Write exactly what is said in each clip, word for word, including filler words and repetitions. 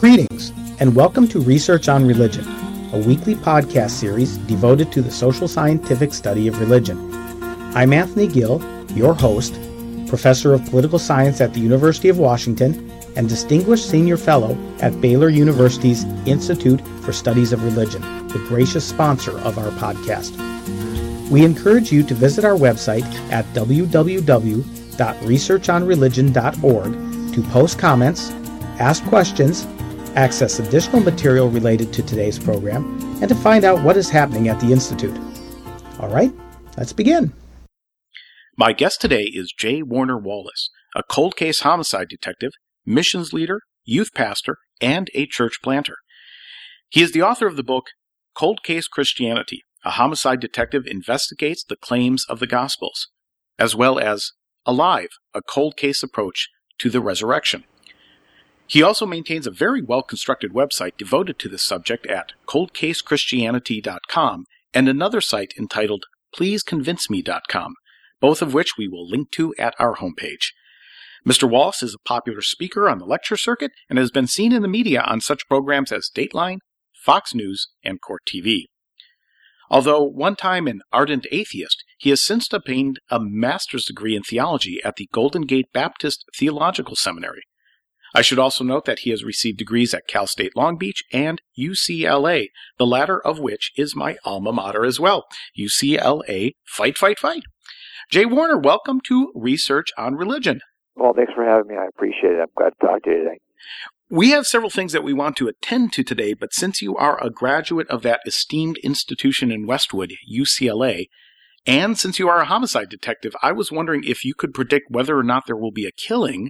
Greetings, and welcome to Research on Religion, a weekly podcast series devoted to the social scientific study of religion. I'm Anthony Gill, your host, Professor of Political Science at the University of Washington, and Distinguished Senior Fellow at Baylor University's Institute for Studies of Religion, the gracious sponsor of our podcast. We encourage you to visit our website at w w w dot research on religion dot org to post comments, ask questions, access additional material related to today's program, and to find out what is happening at the Institute. All right, let's begin. My guest today is J. Warner Wallace, a cold case homicide detective, missions leader, youth pastor, and a church planter. He is the author of the book Cold Case Christianity, a homicide detective investigates the claims of the Gospels, as well as Alive, a cold case approach to the resurrection. He also maintains a very well-constructed website devoted to this subject at cold case christianity dot com and another site entitled please convince me dot com, both of which we will link to at our homepage. Mister Wallace is a popular speaker on the lecture circuit and has been seen in the media on such programs as Dateline, Fox News, and Court T V. Although one time an ardent atheist, he has since obtained a master's degree in theology at the Golden Gate Baptist Theological Seminary. I should also note that he has received degrees at Cal State Long Beach and U C L A, the latter of which is my alma mater as well. U C L A, fight, fight, fight. Jay Warner, welcome to Research on Religion. Well, thanks for having me. I appreciate it. I'm glad to talk to you today. We have several things that we want to attend to today, but since you are a graduate of that esteemed institution in Westwood, U C L A, and since you are a homicide detective, I was wondering if you could predict whether or not there will be a killing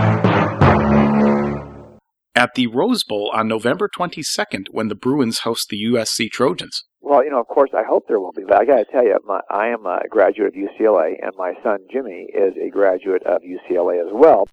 at the Rose Bowl on November twenty-second when the Bruins host the U S C Trojans. Well, you know, of course, I hope there will be, but I got to tell you, my, I am a graduate of U C L A, and my son Jimmy is a graduate of U C L A as well.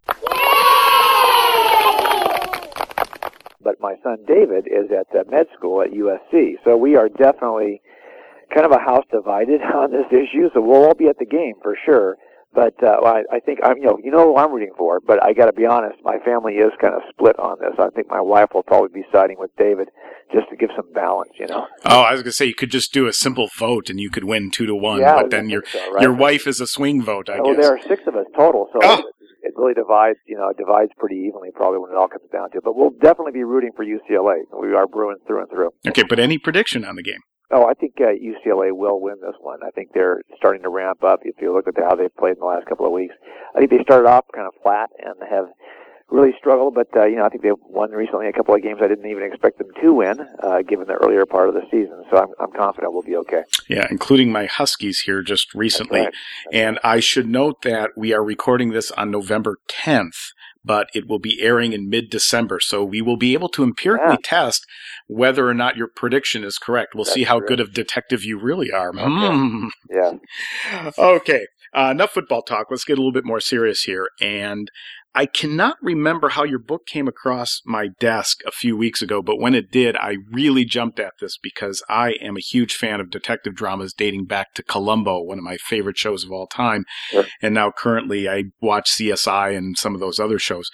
But my son David is at uh, med school at U S C, so we are definitely kind of a house divided on this issue. So we'll all be at the game for sure. But uh, I, I think I'm, you know, you know who I'm rooting for. But I got to be honest, my family is kind of split on this. I think my wife will probably be siding with David just to give some balance, you know. Oh, I was going to say you could just do a simple vote and you could win two to one. Yeah, but then your so, right? your wife is a swing vote, I well, guess. There are six of us total, so oh. it, it really divides. You know, it divides pretty evenly probably when it all comes down to it. But we'll definitely be rooting for U C L A. We are Bruins through and through. Okay, but any prediction on the game? Oh, I think uh, U C L A will win this one. I think they're starting to ramp up. If you look at how they've played in the last couple of weeks, I think they started off kind of flat and have really struggled. But uh, you know, I think they've won recently a couple of games I didn't even expect them to win, uh, given the earlier part of the season. So I'm, I'm confident we'll be okay. Yeah, including my Huskies here just recently. That's right. That's and right. I should note that we are recording this on November tenth. But it will be airing in mid-December, so we will be able to empirically yeah. test whether or not your prediction is correct. We'll That's see how true. good of detective you really are. Okay. Mm. Yeah. Okay, uh, enough football talk. Let's get a little bit more serious here. And I cannot remember how your book came across my desk a few weeks ago, but when it did, I really jumped at this because I am a huge fan of detective dramas dating back to Columbo, one of my favorite shows of all time. Sure. And now currently I watch C S I and some of those other shows.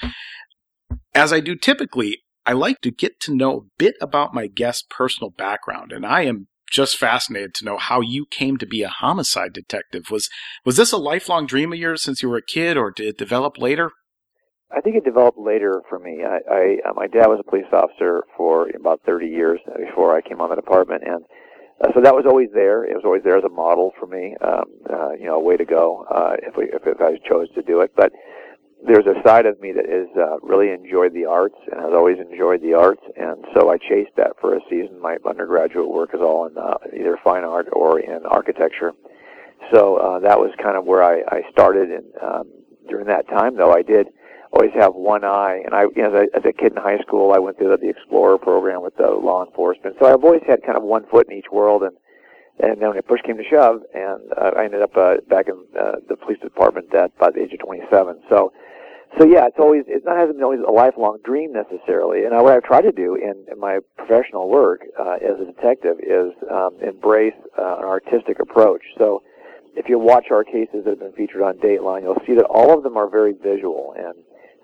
As I do typically, I like to get to know a bit about my guest's personal background, and I am just fascinated to know how you came to be a homicide detective. Was was this a lifelong dream of yours since you were a kid, or did it develop later? I think it developed later for me. I, I uh, my dad was a police officer for about thirty years before I came on the department, and uh, so that was always there. It was always there as a model for me. Um, uh, you know, a way to go uh, if we if, if I chose to do it. But there's a side of me that is uh, really enjoyed the arts and has always enjoyed the arts, and so I chased that for a season. My undergraduate work is all in uh, either fine art or in architecture. So uh, that was kind of where I, I started. And um, during that time, though, I did always have one eye, and I, you know, as a, as a kid in high school, I went through the, the Explorer program with the law enforcement. So I've always had kind of one foot in each world, and and then when push came to shove, and uh, I ended up uh, back in uh, the police department at about the age of twenty-seven. So, so yeah, it's always it's not hasn't been always a lifelong dream necessarily. And I, what I've tried to do in, in my professional work uh, as a detective is um, embrace uh, an artistic approach. So, if you watch our cases that have been featured on Dateline, you'll see that all of them are very visual and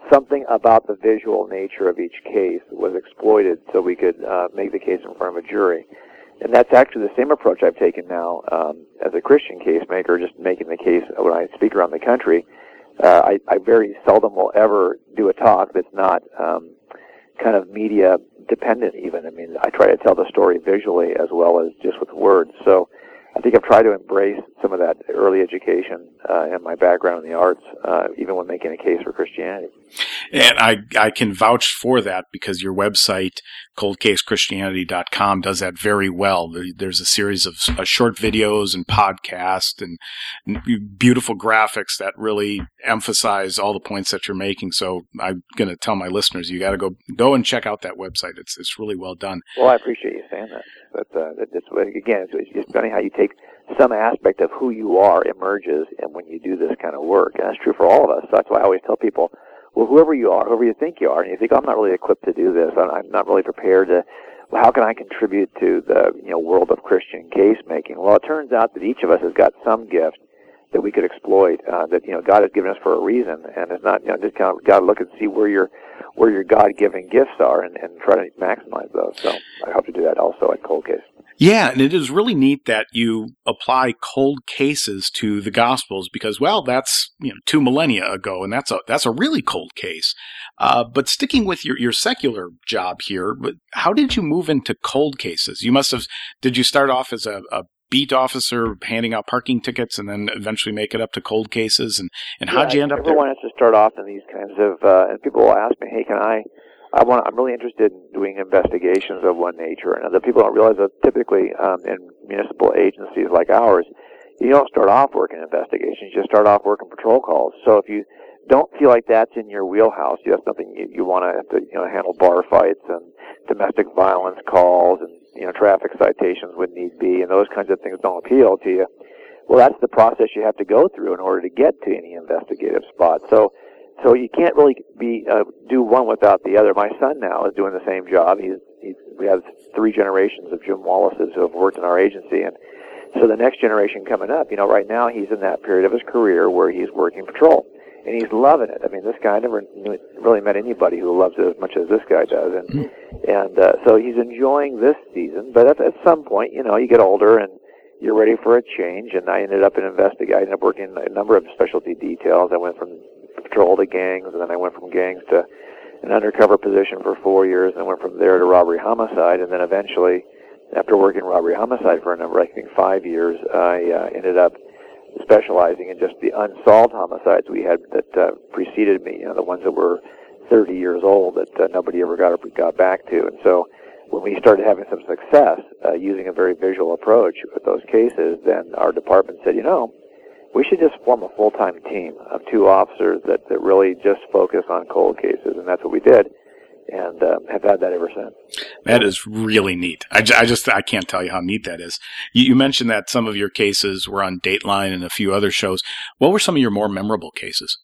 something about the visual nature of each case was exploited so we could uh, make the case in front of a jury. And that's actually the same approach I've taken now um, as a Christian case maker, just making the case when I speak around the country. Uh, I, I very seldom will ever do a talk that's not um, kind of media dependent even. I mean, I try to tell the story visually as well as just with words. So I think I've tried to embrace some of that early education uh, and my background in the arts, uh, even when making a case for Christianity. And I, I can vouch for that because your website, cold case christianity dot com, does that very well. There's a series of uh, short videos and podcasts and beautiful graphics that really emphasize all the points that you're making. So I'm going to tell my listeners, you got to go go and check out that website. It's it's really well done. Well, I appreciate you saying that. But uh, it's, again, it's, it's funny how you take some aspect of who you are emerges and when you do this kind of work. And that's true for all of us. So that's why I always tell people, well, whoever you are, whoever you think you are, and you think, oh, I'm not really equipped to do this, I'm not really prepared to, well, how can I contribute to the you know world of Christian case making? Well, it turns out that each of us has got some gift that we could exploit, uh, that you know God has given us for a reason, and it's not you know just kind of got to look and see where your where your God-given gifts are and, and try to maximize those. So I hope to do that also at Cold Case. Yeah, and it is really neat that you apply cold cases to the Gospels because, well, that's you know two millennia ago, and that's a that's a really cold case. Uh, but sticking with your, your secular job here, but how did you move into cold cases? You must have. Did you start off as a, a beat officer handing out parking tickets, and then eventually make it up to cold cases? And and how'd yeah, you end up there? Everyone has to start off in these kinds of, uh, and people will ask me, hey, can I? I want. I'm really interested in doing investigations of one nature, and other people don't realize that typically um, in municipal agencies like ours, you don't start off working investigations. You just start off working patrol calls. So if you don't feel like that's in your wheelhouse, you have something you, you want to have to you know handle bar fights and domestic violence calls and you know traffic citations when need be, and those kinds of things don't appeal to you. Well, that's the process you have to go through in order to get to any investigative spot. So. So you can't really be uh, do one without the other. My son now is doing the same job. He's, he's we have three generations of Jim Wallaces who have worked in our agency, and so the next generation coming up, you know, right now he's in that period of his career where he's working patrol, and he's loving it. I mean, this guy I never knew, really met anybody who loves it as much as this guy does, and mm-hmm. and uh, so he's enjoying this season. But at, at some point, you know, you get older and you're ready for a change. And I ended up in investigate. I ended up working in a number of specialty details. I went from patrol to gangs, and then I went from gangs to an undercover position for four years, and I went from there to robbery homicide, and then eventually, after working robbery homicide for a number, I think five years, I uh, ended up specializing in just the unsolved homicides we had that uh, preceded me, you know, the ones that were thirty years old that uh, nobody ever got got back to. And so when we started having some success uh, using a very visual approach with those cases, then our department said, you know, we should just form a full-time team of two officers that, that really just focus on cold cases, and that's what we did, and uh, have had that ever since. That is really neat. I, I just I can't tell you how neat that is. You, you mentioned that some of your cases were on Dateline and a few other shows. What were some of your more memorable cases?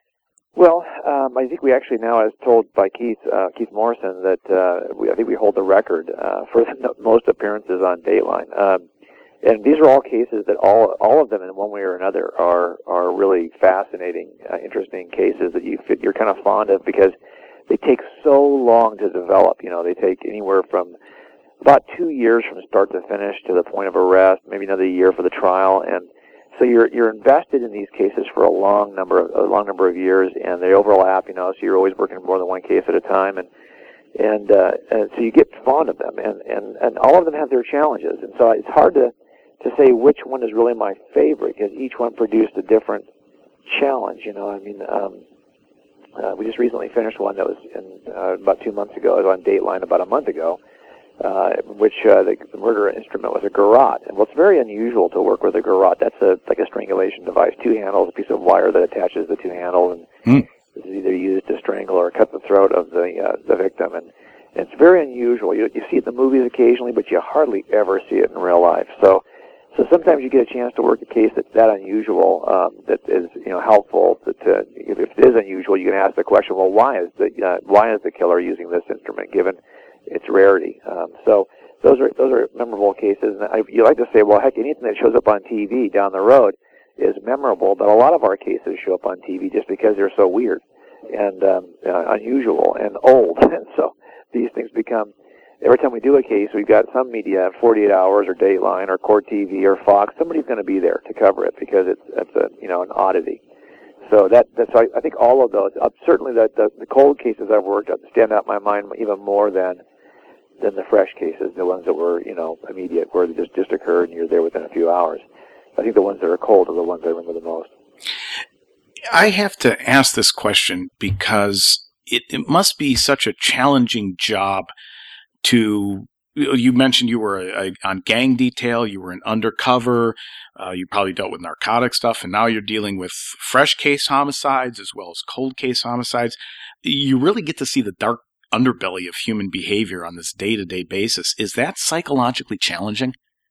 Well, um, I think we actually now, as told by Keith uh, Keith Morrison, that uh, we, I think we hold the record uh, for the most appearances on Dateline. Um, And these are all cases that all all of them in one way or another are are really fascinating, uh, interesting cases that you you're kind of fond of because they take so long to develop. You know, they take anywhere from about two years from start to finish to the point of arrest, maybe another year for the trial, and so you're you're invested in these cases for a long number of a long number of years, and they overlap. You know, so you're always working more than one case at a time, and. And, uh, and so you get fond of them, and, and, and all of them have their challenges, and so it's hard to to say which one is really my favorite, because each one produced a different challenge, you know. I mean, um, uh, we just recently finished one that was in, uh, about two months ago. It was on Dateline about a month ago, uh, which uh, the, the murder instrument was a garrote. And well, it's very unusual to work with a garrote. That's a, like a strangulation device, two handles, a piece of wire that attaches the two handles, and mm. is either used to strangle or cut the throat of the uh, the victim. And it's very unusual. You, you see it in the movies occasionally, but you hardly ever see it in real life. So So sometimes you get a chance to work a case that's that unusual, um, that is, you know, helpful. That uh, if it is unusual, you can ask the question, well, why is the uh, why is the killer using this instrument, given its rarity? Um, so those are those are memorable cases. And I, you like to say, well, heck, anything that shows up on T V down the road is memorable. But a lot of our cases show up on T V just because they're so weird, and um, uh, unusual and old. And so these things become, every time we do a case, we've got some media, forty-eight hours or Dateline or Court T V or Fox, somebody's going to be there to cover it because it's, it's a, you know, an oddity. So that, that's, I, I think all of those, uh, certainly the, the, the cold cases I've worked on stand out in my mind even more than than the fresh cases, the ones that were, you know, immediate, where they just, just occurred and you're there within a few hours. I think the ones that are cold are the ones I remember the most. I have to ask this question because it, it must be such a challenging job to, you mentioned you were a, a, on gang detail, you were an undercover, uh, you probably dealt with narcotic stuff, and now you're dealing with fresh case homicides as well as cold case homicides. You really get to see the dark underbelly of human behavior on this day-to-day basis. Is that psychologically challenging?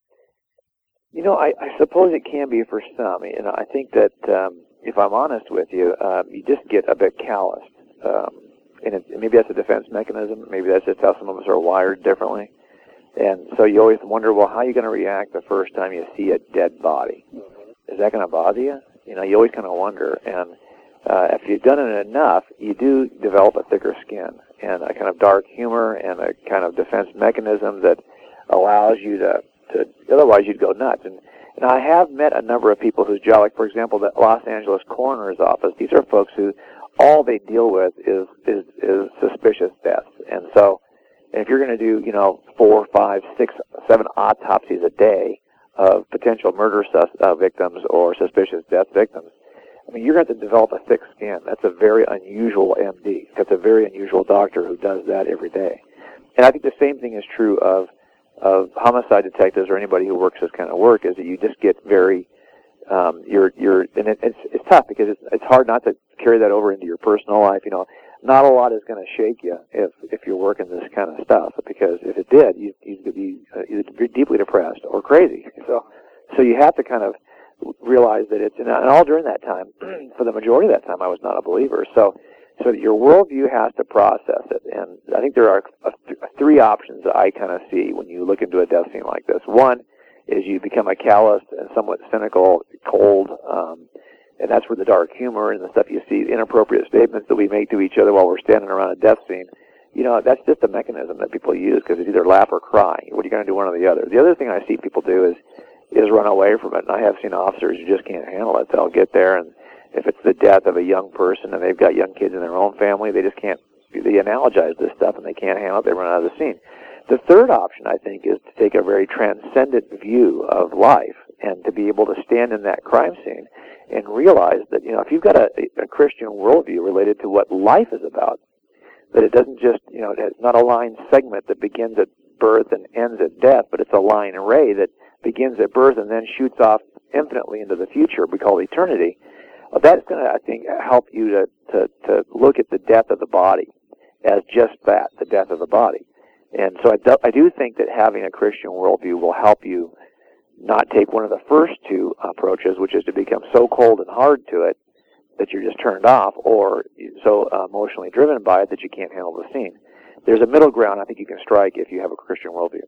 You know, I, I suppose it can be for some. You know, I think that um, if I'm honest with you, um, you just get a bit calloused. Um, and it, maybe that's a defense mechanism. Maybe that's just how some of us are wired differently. And so you always wonder, well, how are you going to react the first time you see a dead body? Is that going to bother you? You know, you always kind of wonder. And uh, if you've done it enough, you do develop a thicker skin and a kind of dark humor and a kind of defense mechanism that allows you to, to otherwise you'd go nuts. And, and I have met a number of people whose job, like, for example, the Los Angeles coroner's office, these are folks who all they deal with is, is, is suspicious deaths. And so if you're going to do, you know, four, five, six, seven autopsies a day of potential murder sus- uh, victims or suspicious death victims, I mean, you're going to have to develop a thick skin. That's a very unusual M D. That's a very unusual doctor who does that every day. And I think the same thing is true of of homicide detectives or anybody who works this kind of work, is that you just get very, um, you're, you're, and it, it's, it's tough because it's, it's hard not to carry that over into your personal life. You know, not a lot is going to shake you if, if you're working this kind of stuff, because if it did, you, you'd be uh, either deeply depressed or crazy. So, so you have to kind of realize that it's, and all during that time, for the majority of that time, I was not a believer. So, so that your worldview has to process it. And I think there are a th- three options that I kind of see when you look into a death scene like this. One is you become a calloused and somewhat cynical, cold, um, and that's where the dark humor and the stuff you see, inappropriate statements that we make to each other while we're standing around a death scene, you know, that's just a mechanism that people use because it's either laugh or cry. What are you going to do, one or the other? The other thing I see people do is is run away from it. And I have seen officers who just can't handle it. They'll get there, and if it's the death of a young person and they've got young kids in their own family, they just can't, they analogize this stuff and they can't handle it, they run out of the scene. The third option, I think, is to take a very transcendent view of life and to be able to stand in that crime scene and realize that, you know, if you've got a, a Christian worldview related to what life is about, that it doesn't just, you know, it's not a line segment that begins at birth and ends at death, but it's a line array that begins at birth and then shoots off infinitely into the future, we call eternity. Well, that's going to, I think, help you to, to, to look at the death of the body as just that, the death of the body. And so I do, I do think that having a Christian worldview will help you not take one of the first two approaches, which is to become so cold and hard to it that you're just turned off, or so uh, emotionally driven by it that you can't handle the scene. There's a middle ground I think you can strike if you have a Christian worldview.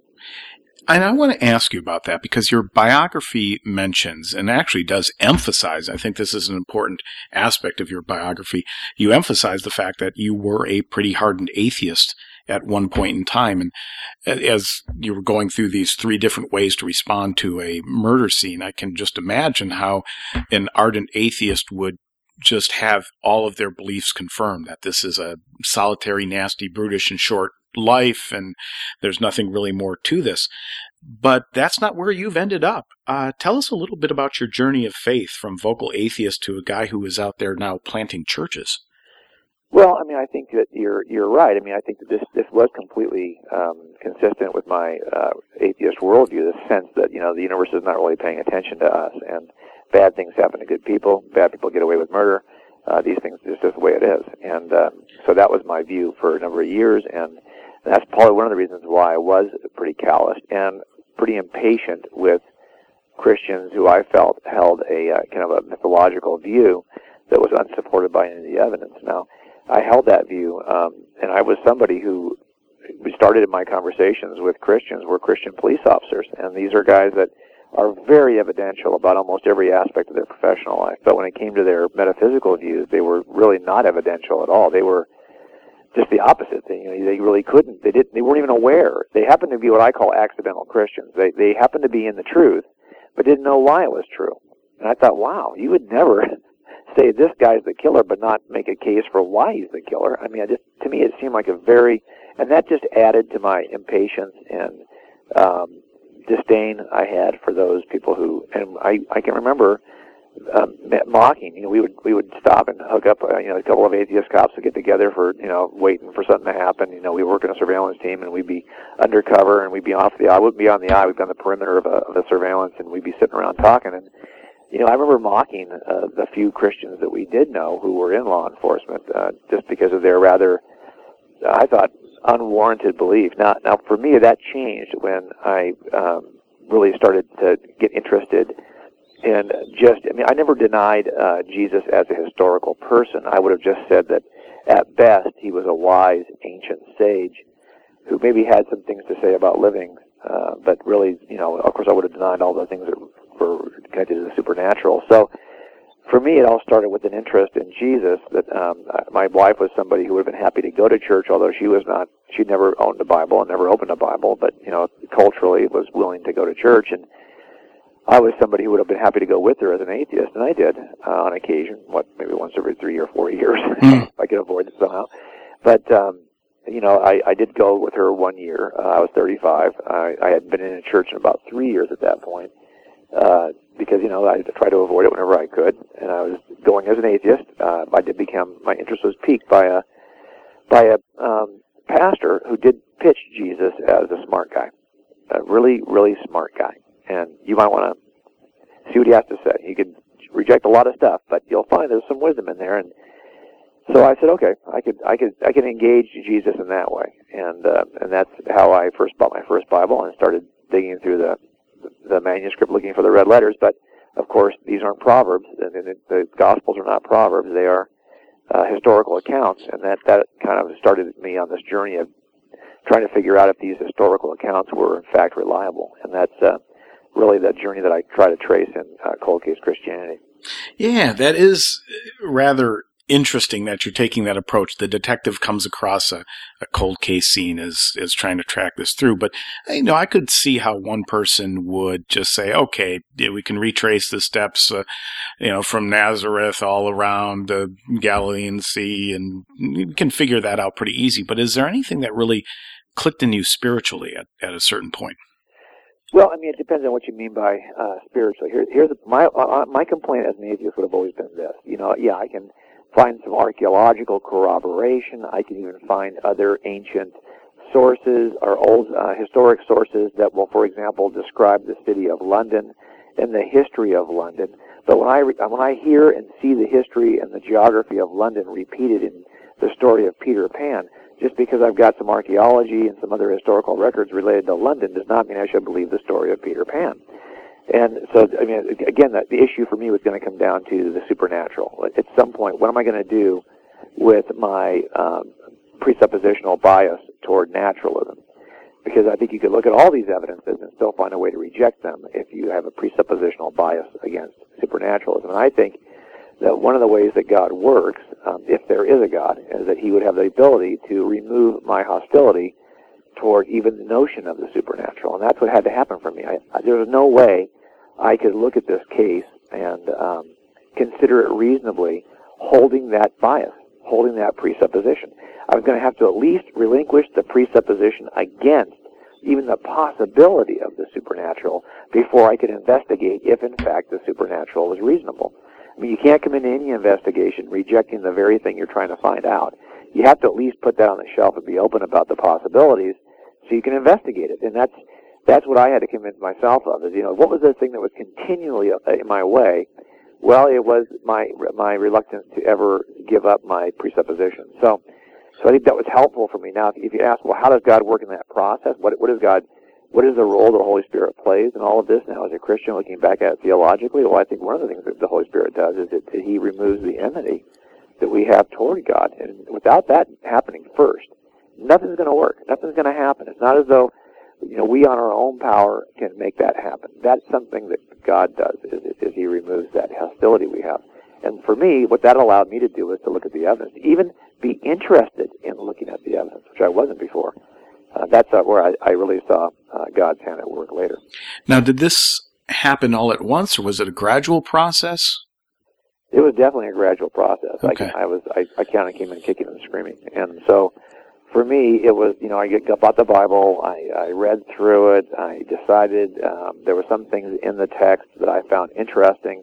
And I want to ask you about that because your biography mentions and actually does emphasize, I think this is an important aspect of your biography, you emphasize the fact that you were a pretty hardened atheist at one point in time. And as you were going through these three different ways to respond to a murder scene, I can just imagine how an ardent atheist would just have all of their beliefs confirmed, that this is a solitary, nasty, brutish, and short life, and there's nothing really more to this. But that's not where you've ended up. Uh, tell us a little bit about your journey of faith from vocal atheist to a guy who is out there now planting churches. Well, I mean, I think that you're you're right. I mean, I think that this this was completely um, consistent with my uh, atheist worldview, the sense that, you know, the universe is not really paying attention to us, and bad things happen to good people. Bad people get away with murder. Uh, these things, it's just the way it is. And um, so that was my view for a number of years, and that's probably one of the reasons why I was pretty calloused and pretty impatient with Christians who I felt held a uh, kind of a mythological view that was unsupported by any of the evidence. Now, I held that view, um, and I was somebody who we started in my conversations with Christians were Christian police officers, and these are guys that are very evidential about almost every aspect of their professional life. But when it came to their metaphysical views, they were really not evidential at all. They were just the opposite thing. You know, they really couldn't. They didn't. They weren't even aware. They happened to be what I call accidental Christians. They they happened to be in the truth, but didn't know why it was true. And I thought, wow, you would never say this guy's the killer, but not make a case for why he's the killer. I mean, I just to me, it seemed like a very, and that just added to my impatience and um, disdain I had for those people who, and I I can remember. Um, mocking, you know, we would we would stop and hook up, uh, you know, a couple of atheist cops would get together for, you know, waiting for something to happen. You know, we work in a surveillance team, and we'd be undercover, and we'd be off the eye. We'd be on the eye. We'd be on the perimeter of, a, of the surveillance, and we'd be sitting around talking. And you know, I remember mocking uh, the few Christians that we did know who were in law enforcement, uh, just because of their rather, I thought, unwarranted belief. Now, now for me, that changed when I um, really started to get interested. And just, I mean, I never denied uh, Jesus as a historical person. I would have just said that, at best, he was a wise, ancient sage who maybe had some things to say about living, uh, but really, you know, of course, I would have denied all the things that were connected to the supernatural. So, for me, it all started with an interest in Jesus. That um, my wife was somebody who would have been happy to go to church, although she was not. She'd never owned a Bible and never opened a Bible, but you know, culturally, was willing to go to church. And I was somebody who would have been happy to go with her as an atheist, and I did uh, on occasion. What, maybe once every three or four years, mm. if I could avoid it somehow. But um, you know, I, I did go with her one year. Uh, I was thirty-five. I, I had been in a church in about three years at that point, uh, because you know I tried to avoid it whenever I could, and I was going as an atheist. Uh, I did become my interest was piqued by a by a um, pastor who did pitch Jesus as a smart guy, a really really smart guy. And you might want to see what he has to say. He could reject a lot of stuff, but you'll find there's some wisdom in there. And so I said, okay, I could, I could, I could engage Jesus in that way. And uh, and that's how I first bought my first Bible and started digging through the the manuscript, looking for the red letters. But of course, these aren't proverbs, and the, the Gospels are not proverbs. They are uh, historical accounts, and that that kind of started me on this journey of trying to figure out if these historical accounts were in fact reliable. And that's uh, really the journey that I try to trace in uh, Cold Case Christianity. Yeah, that is rather interesting that you're taking that approach. The detective comes across a, a cold case scene as is trying to track this through. But, you know, I could see how one person would just say, okay, yeah, we can retrace the steps, uh, you know, from Nazareth all around the Galilean Sea, and you can figure that out pretty easy. But is there anything that really clicked in you spiritually at, at a certain point? Well, I mean, it depends on what you mean by uh, spiritually. Here, here's my uh, my complaint as an atheist would have always been this. You know, yeah, I can find some archaeological corroboration. I can even find other ancient sources or old uh, historic sources that will, for example, describe the city of London and the history of London. But when I re- when I hear and see the history and the geography of London repeated in the story of Peter Pan, just because I've got some archaeology and some other historical records related to London does not mean I should believe the story of Peter Pan. And so, I mean, again, the, the issue for me was going to come down to the supernatural. At some point, what am I going to do with my um, presuppositional bias toward naturalism? Because I think you could look at all these evidences and still find a way to reject them if you have a presuppositional bias against supernaturalism. And I think that one of the ways that God works, um, if there is a God, is that he would have the ability to remove my hostility toward even the notion of the supernatural. And that's what had to happen for me. I, I, there was no way I could look at this case and um, consider it reasonably holding that bias, holding that presupposition. I was going to have to at least relinquish the presupposition against even the possibility of the supernatural before I could investigate if, in fact, the supernatural was reasonable. I mean, you can't come into any investigation rejecting the very thing you're trying to find out. You have to at least put that on the shelf and be open about the possibilities so you can investigate it. And that's that's what I had to convince myself of, is, you know, what was the thing that was continually in my way? Well, it was my my reluctance to ever give up my presuppositions. So so I think that was helpful for me. Now, if you ask, well, how does God work in that process? What what is God, what is the role the Holy Spirit plays in all of this now as a Christian, looking back at it theologically? Well, I think one of the things that the Holy Spirit does is that he removes the enmity that we have toward God. And without that happening first, nothing's going to work. Nothing's going to happen. It's not as though you know, we on our own power can make that happen. That's something that God does, is, is He removes that hostility we have. And for me, what that allowed me to do was to look at the evidence, even be interested in looking at the evidence, which I wasn't before. Uh, that's uh, where I, I really saw uh, God's hand at work later. Now, did this happen all at once, or was it a gradual process? It was definitely a gradual process. Okay. I, I was, I, I kind of came in kicking and screaming, and so for me, it was, you know, I got the Bible, I, I read through it, I decided um, there were some things in the text that I found interesting.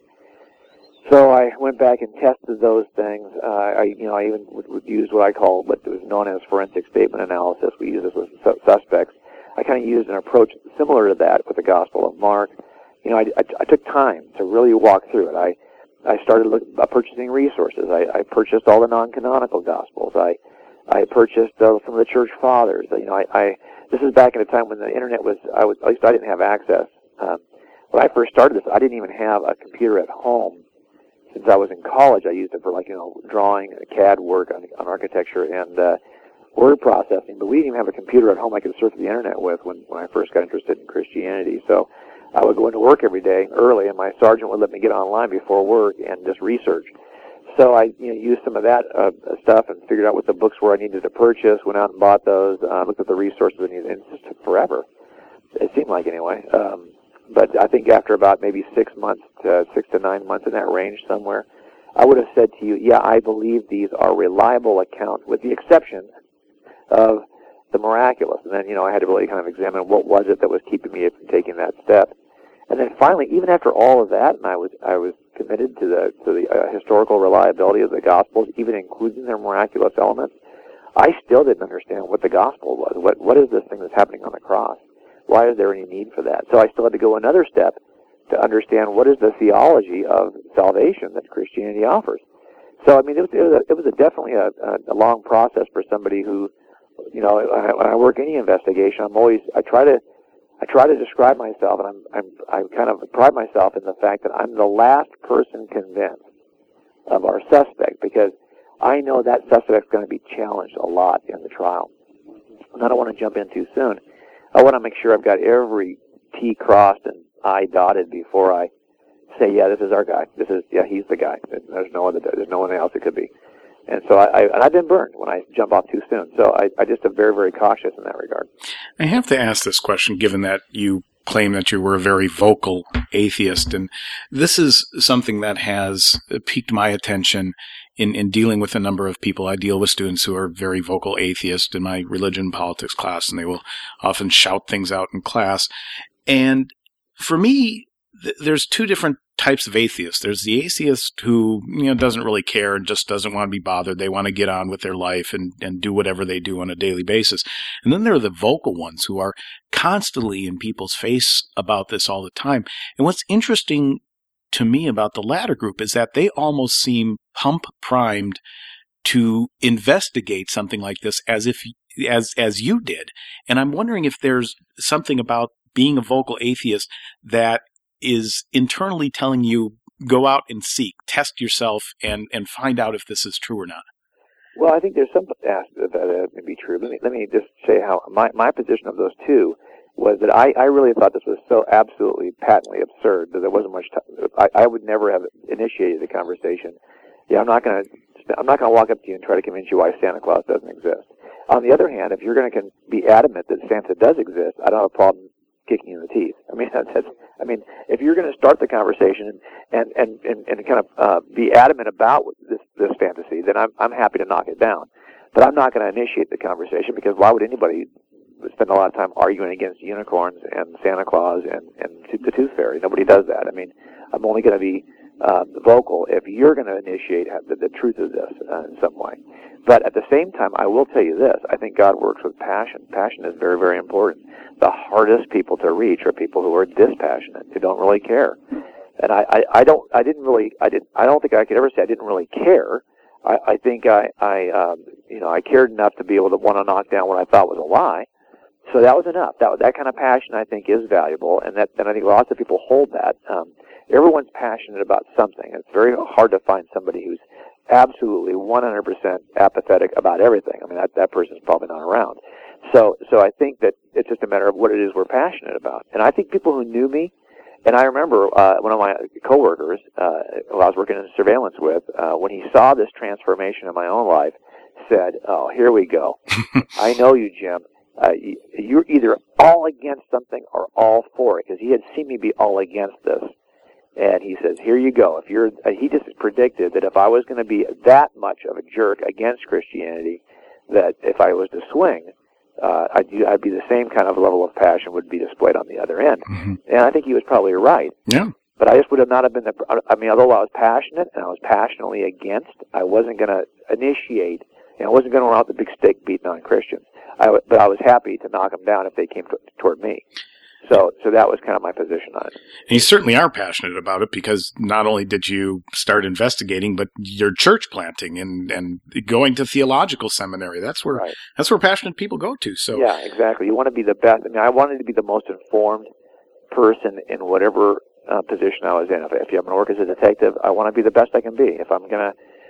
So I went back and tested those things. Uh, I, you know, I even would, would use what I call what was known as forensic statement analysis. We use this with su- suspects. I kind of used an approach similar to that with the Gospel of Mark. You know, I, I, I took time to really walk through it. I I started look, uh, purchasing resources. I, I purchased all the non-canonical Gospels. I I purchased uh, some of the church fathers. You know, I, I this is back in a time when the internet was. I was at least I didn't have access. Um, when I first started this, I didn't even have a computer at home. Since I was in college, I used it for, like, you know, drawing, C A D work on, on architecture and uh, word processing. But we didn't even have a computer at home I could surf the internet with when, when I first got interested in Christianity. So I would go into work every day early, and my sergeant would let me get online before work and just research. So I, you know, used some of that uh, stuff and figured out what the books were I needed to purchase, went out and bought those, uh, looked at the resources I needed, and it just took forever. It seemed like, anyway. Um, But I think after about maybe six months, to six to nine months in that range somewhere, I would have said to you, yeah, I believe these are reliable accounts, with the exception of the miraculous. And then, you know, I had to really kind of examine what was it that was keeping me from taking that step. And then finally, even after all of that, and I was I was committed to the to the uh, historical reliability of the Gospels, even including their miraculous elements, I still didn't understand what the Gospel was. What what is this thing that's happening on the cross? Why is there any need for that? So I still had to go another step to understand what is the theology of salvation that Christianity offers. So, I mean, it was, it was, a, it was a definitely a, a long process for somebody who, you know, when I, when I work any investigation, I'm always, I try to, I try to describe myself, and I'm, I'm, I kind of pride myself in the fact that I'm the last person convinced of our suspect, because I know that suspect's going to be challenged a lot in the trial. And I don't want to jump in too soon. I want to make sure I've got every T crossed and I dotted before I say, yeah, this is our guy. This is, yeah, he's the guy. There's no other, there's no one else it could be. And so I, I and I've been burned when I jump off too soon. So I, I just am very, very cautious in that regard. I have to ask this question, given that you claim that you were a very vocal atheist, and this is something that has piqued my attention in, in dealing with a number of people. I deal with students who are very vocal atheists in my religion and politics class, and they will often shout things out in class. And for me, th- there's two different types of atheists. There's the atheist who, you know, doesn't really care and just doesn't want to be bothered. They want to get on with their life and, and do whatever they do on a daily basis. And then there are the vocal ones who are constantly in people's face about this all the time. And what's interesting to me about the latter group is that they almost seem pump primed to investigate something like this as if, as, as you did. And I'm wondering if there's something about being a vocal atheist that is internally telling you, go out and seek, test yourself, and, and find out if this is true or not. Well, I think there's some aspect of that that may be true. Let me, let me just say how my, my position of those two was that I, I really thought this was so absolutely patently absurd that there wasn't much time. I, I would never have initiated the conversation. Yeah, I'm not going to I'm not going to walk up to you and try to convince you why Santa Claus doesn't exist. On the other hand, if you're going to be adamant that Santa does exist, I don't have a problem kicking you in the teeth. I mean, that's, that's, I mean, if you're going to start the conversation and and and, and kind of uh, be adamant about this this fantasy, then I'm I'm happy to knock it down. But I'm not going to initiate the conversation, because why would anybody spend a lot of time arguing against unicorns and Santa Claus and and the Tooth Fairy? Nobody does that. I mean, I'm only going to be uh, vocal if you're going to initiate the, the truth of this uh, in some way. But at the same time, I will tell you this: I think God works with passion. Passion is very, very important. The hardest people to reach are people who are dispassionate, who don't really care. And I, I, I don't, I didn't really, I didn't, I don't think I could ever say I didn't really care. I, I think I, I, um, you know, I cared enough to be able to want to knock down what I thought was a lie. So that was enough. That that kind of passion, I think, is valuable, and that, and I think lots of people hold that. Um, everyone's passionate about something. It's very hard to find somebody who's absolutely one hundred percent apathetic about everything. I mean, that that person's probably not around. So, so I think that it's just a matter of what it is we're passionate about. And I think people who knew me, and I remember uh, one of my coworkers, uh, who I was working in surveillance with, uh, when he saw this transformation in my own life, said, "Oh, here we go. I know you, Jim. Uh, you're either all against something or all for it," because he had seen me be all against this. And he says, "Here you go. If you're," uh, he just predicted that if I was going to be that much of a jerk against Christianity, that if I was to swing, uh, I'd, I'd be the same kind of level of passion would be displayed on the other end. Mm-hmm. And I think he was probably right. Yeah. But I just would have not have been the. I mean, although I was passionate and I was passionately against, I wasn't going to initiate. You know, I wasn't going to run out the big stick beating on Christians. I, but I was happy to knock them down if they came t- toward me. So, so that was kind of my position on it. And you certainly are passionate about it, because not only did you start investigating, but you're church planting and, and going to theological seminary. That's where right. that's where passionate people go to. So yeah, exactly. You want to be the best. I mean, I wanted to be the most informed person in whatever uh, position I was in. If, if I'm going to work as a detective, I want to be the best I can be. If I'm going to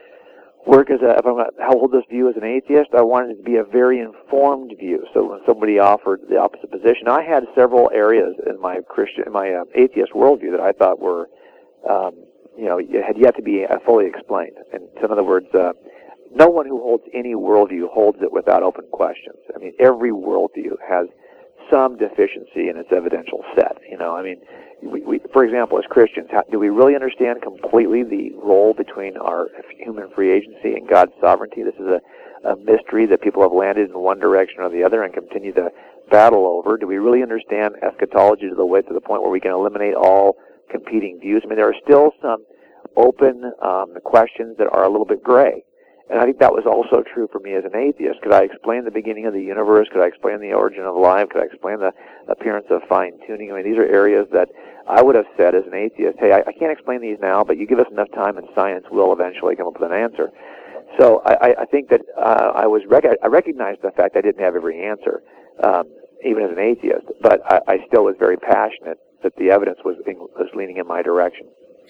work as a, if I'm going to hold this view as an atheist, I wanted it to be a very informed view. So when somebody offered the opposite position, I had several areas in my Christian, in my uh, atheist worldview that I thought were, um, you know, had yet to be uh, fully explained. And so in other words, uh, no one who holds any worldview holds it without open questions. I mean, every worldview has some deficiency in its evidential set. You know, I mean, we, we, for example, as Christians, how, do we really understand completely the role between our human free agency and God's sovereignty? This is a, a mystery that people have landed in one direction or the other and continue to battle over. Do we really understand eschatology to the way to the point where we can eliminate all competing views? I mean, there are still some open um, questions that are a little bit gray. And I think that was also true for me as an atheist. Could I explain the beginning of the universe? Could I explain the origin of life? Could I explain the appearance of fine-tuning? I mean, these are areas that I would have said as an atheist, hey, I, I can't explain these now, but you give us enough time and science will eventually come up with an answer. So I, I think that uh, I was rec- I recognized the fact I didn't have every answer, um, even as an atheist, but I, I still was very passionate that the evidence was, in, was leaning in my direction.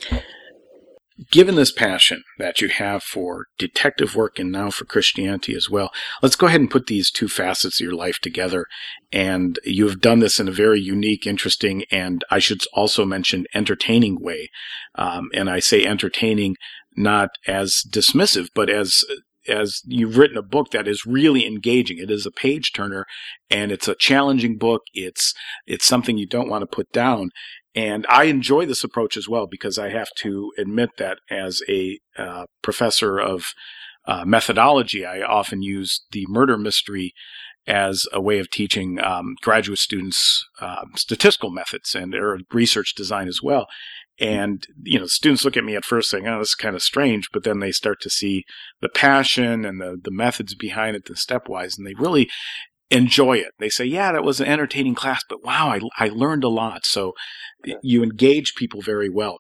Given this passion that you have for detective work and now for Christianity as well, let's go ahead and put these two facets of your life together. And you've done this in a very unique, interesting, and I should also mention entertaining way. Um, and I say entertaining not as dismissive, but as as you've written a book that is really engaging. It is a page turner, and it's a challenging book. It's it's something you don't want to put down. And I enjoy this approach as well, because I have to admit that as a uh, professor of uh, methodology, I often use the murder mystery as a way of teaching um, graduate students uh, statistical methods and or research design as well. And, you know, students look at me at first saying, oh, this is kind of strange, but then they start to see the passion and the, the methods behind it, the stepwise, and they really enjoy it. They say, yeah, that was an entertaining class, but wow, I, I learned a lot. So you engage people very well.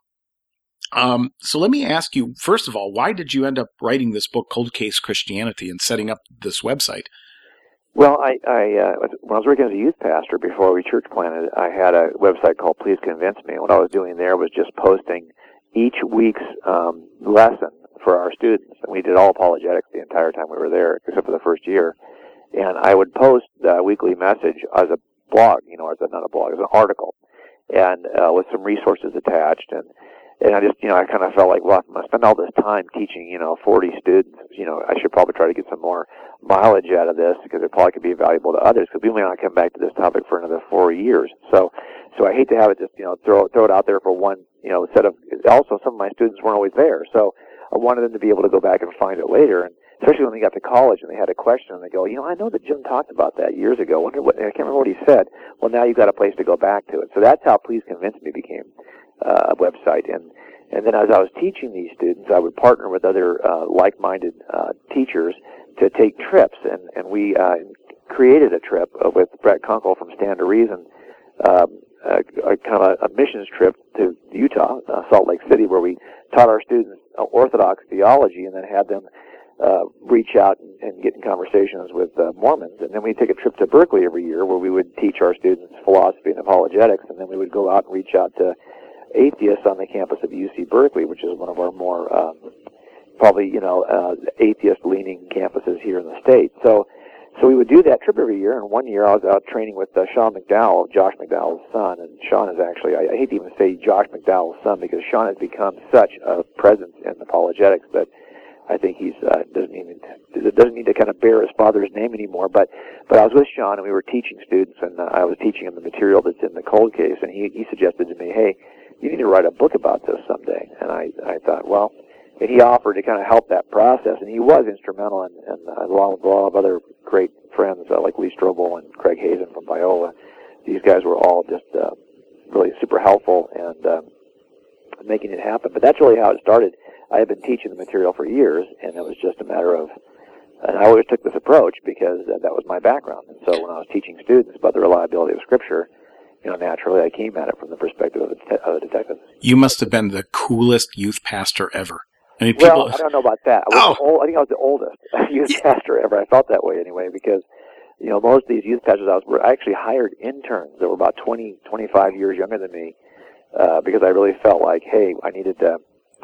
Um, so let me ask you, first of all, why did you end up writing this book, Cold Case Christianity, and setting up this website? Well, I, I uh, when I was working as a youth pastor before we church planted, I had a website called Please Convince Me. And what I was doing there was just posting each week's um, lesson for our students. And we did all apologetics the entire time we were there, except for the first year. And I would post the weekly message as a blog, you know, as a, not a blog, as an article, and uh, with some resources attached. And and I just, you know, I kind of felt like, well, I'm going to spend all this time teaching, you know, forty students. You know, I should probably try to get some more mileage out of this, because it probably could be valuable to others, because we may not come back to this topic for another four years. So, so I hate to have it just, you know, throw throw it out there for one, you know, set of. Also, some of my students weren't always there, so I wanted them to be able to go back and find it later. And especially when they got to college and they had a question and they go, you know, I know that Jim talked about that years ago. I wonder what, I can't remember what he said. Well, now you've got a place to go back to it. So that's how Please Convince Me became uh, a website. And and then as I was teaching these students, I would partner with other uh, like-minded uh, teachers to take trips. And, and we uh, created a trip with Brett Kunkel from Stand to Reason, um, a, a kind of a, a missions trip to Utah, uh, Salt Lake City, where we taught our students Orthodox theology and then had them Uh, reach out and, and get in conversations with uh, Mormons. And then we take a trip to Berkeley every year where we would teach our students philosophy and apologetics, and then we would go out and reach out to atheists on the campus of U C Berkeley, which is one of our more um, probably, you know, uh, atheist-leaning campuses here in the state. So so we would do that trip every year, and one year I was out training with uh, Sean McDowell, Josh McDowell's son, and Sean is actually, I, I hate to even say Josh McDowell's son, because Sean has become such a presence in apologetics that I think he's uh, doesn't even doesn't need to kind of bear his father's name anymore. But but I was with Sean, and we were teaching students, and uh, I was teaching him the material that's in the cold case, and he, he suggested to me, hey, you need to write a book about this someday. And I, I thought, well, and he offered to kind of help that process, and he was instrumental, and, and uh, along with a lot of other great friends uh, like Lee Strobel and Craig Hazen from Biola. These guys were all just uh, really super helpful and uh, making it happen. But that's really how it started. I had been teaching the material for years, and it was just a matter of, and I always took this approach because uh, that was my background. And so when I was teaching students about the reliability of Scripture, you know, naturally I came at it from the perspective of a, det- of a detective. You must have been the coolest youth pastor ever. I mean, people... Well, I don't know about that. I, was oh. the old, I think I was the oldest youth yeah. pastor ever. I felt that way anyway because, you know, most of these youth pastors I was were I actually hired interns that were about twenty, twenty-five years younger than me uh, because I really felt like, hey, I needed to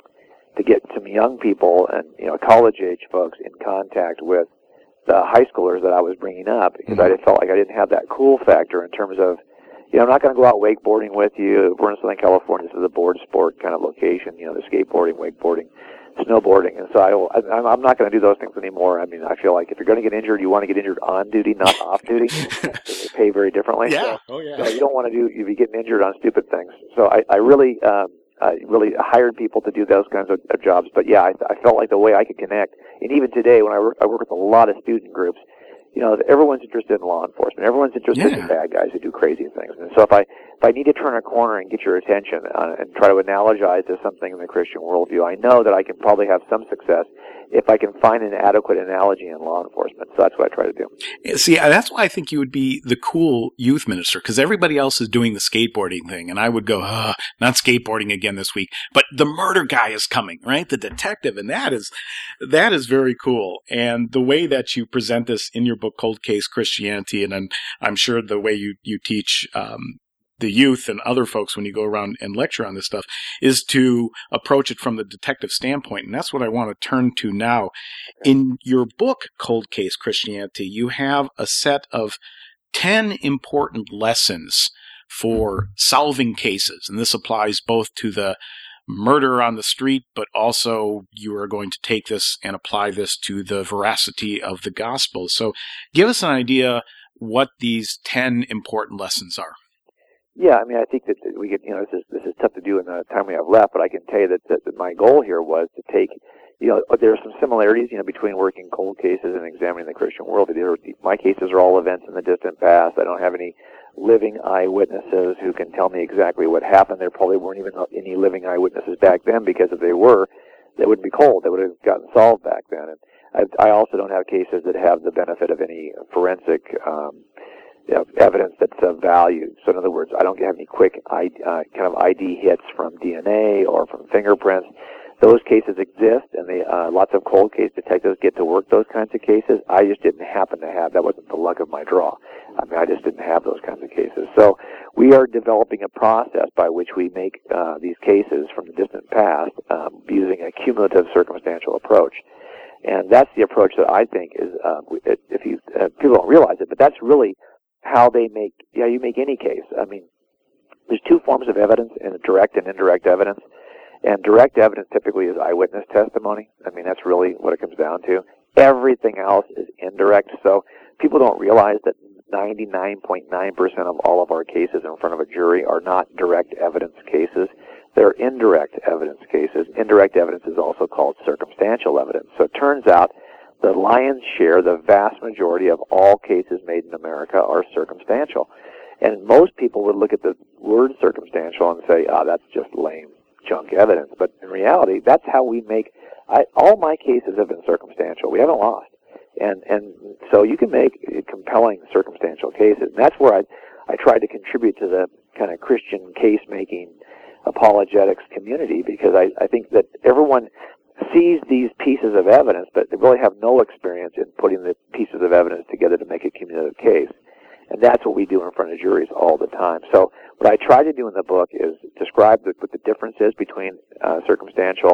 to get some young people and, you know, college-age folks in contact with the high schoolers that I was bringing up because mm-hmm. I just felt like I didn't have that cool factor in terms of, you know, I'm not going to go out wakeboarding with you. We're in Southern California. This is a board sport kind of location, you know, the skateboarding, wakeboarding, snowboarding. And so I, I, I'm not going to do those things anymore. I mean, I feel like if you're going to get injured, you want to get injured on duty, not off duty. They pay very differently. Yeah. So, oh, yeah. So you don't want to do, you'd be getting injured on stupid things. So I, I really, um, I really hired people to do those kinds of, of jobs. But yeah, I, I felt like the way I could connect, and even today when I work, I work with a lot of student groups, you know, everyone's interested in law enforcement. Everyone's interested yeah. in bad guys who do crazy things. And so if I if I need to turn a corner and get your attention uh, and try to analogize to something in the Christian worldview, I know that I can probably have some success if I can find an adequate analogy in law enforcement. So that's what I try to do. See, that's why I think you would be the cool youth minister, because everybody else is doing the skateboarding thing, and I would go, oh, not skateboarding again this week. But the murder guy is coming, right? The detective, and that is that is very cool. And the way that you present this in your book, Cold Case Christianity, and I'm, I'm sure the way you, you teach um, the youth and other folks when you go around and lecture on this stuff is to approach it from the detective standpoint. And that's what I want to turn to now. In your book, Cold Case Christianity, you have a set of ten important lessons for solving cases. And this applies both to the murder on the street, but also you are going to take this and apply this to the veracity of the gospel. So give us an idea what these ten important lessons are. Yeah, I mean, I think that we could, you know, this is this is tough to do in the time we have left, but I can tell you that, that, that my goal here was to take, you know, there are some similarities, you know, between working cold cases and examining the Christian world. My cases are all events in the distant past. I don't have any living eyewitnesses who can tell me exactly what happened. There probably weren't even any living eyewitnesses back then, because if they were, they wouldn't be cold. They would have gotten solved back then. And I, I also don't have cases that have the benefit of any forensic um You know, evidence that's of value. So in other words, I don't have any quick I, uh, kind of I D hits from D N A or from fingerprints. Those cases exist, and they, uh, lots of cold case detectives get to work those kinds of cases. I just didn't happen to have, that wasn't the luck of my draw. I mean, I just didn't have those kinds of cases. So we are developing a process by which we make uh, these cases from the distant past um, using a cumulative circumstantial approach. And that's the approach that I think is, uh, if you, uh, people don't realize it, but that's really how they make, yeah, you make any case. I mean, there's two forms of evidence, and direct and indirect evidence. And direct evidence typically is eyewitness testimony. I mean, that's really what it comes down to. Everything else is indirect. So people don't realize that ninety-nine point nine percent of all of our cases in front of a jury are not direct evidence cases. They're indirect evidence cases. Indirect evidence is also called circumstantial evidence. So it turns out the lion's share, the vast majority of all cases made in America are circumstantial. And most people would look at the word circumstantial and say, ah, oh, that's just lame junk evidence. But in reality, that's how we make, I, all my cases have been circumstantial. We haven't lost. And and so you can make compelling circumstantial cases. And that's where I, I tried to contribute to the kind of Christian case-making apologetics community, because I, I think that everyone sees these pieces of evidence, but they really have no experience in putting the pieces of evidence together to make a cumulative case. And that's what we do in front of juries all the time. So what I try to do in the book is describe the, what the difference is between uh, circumstantial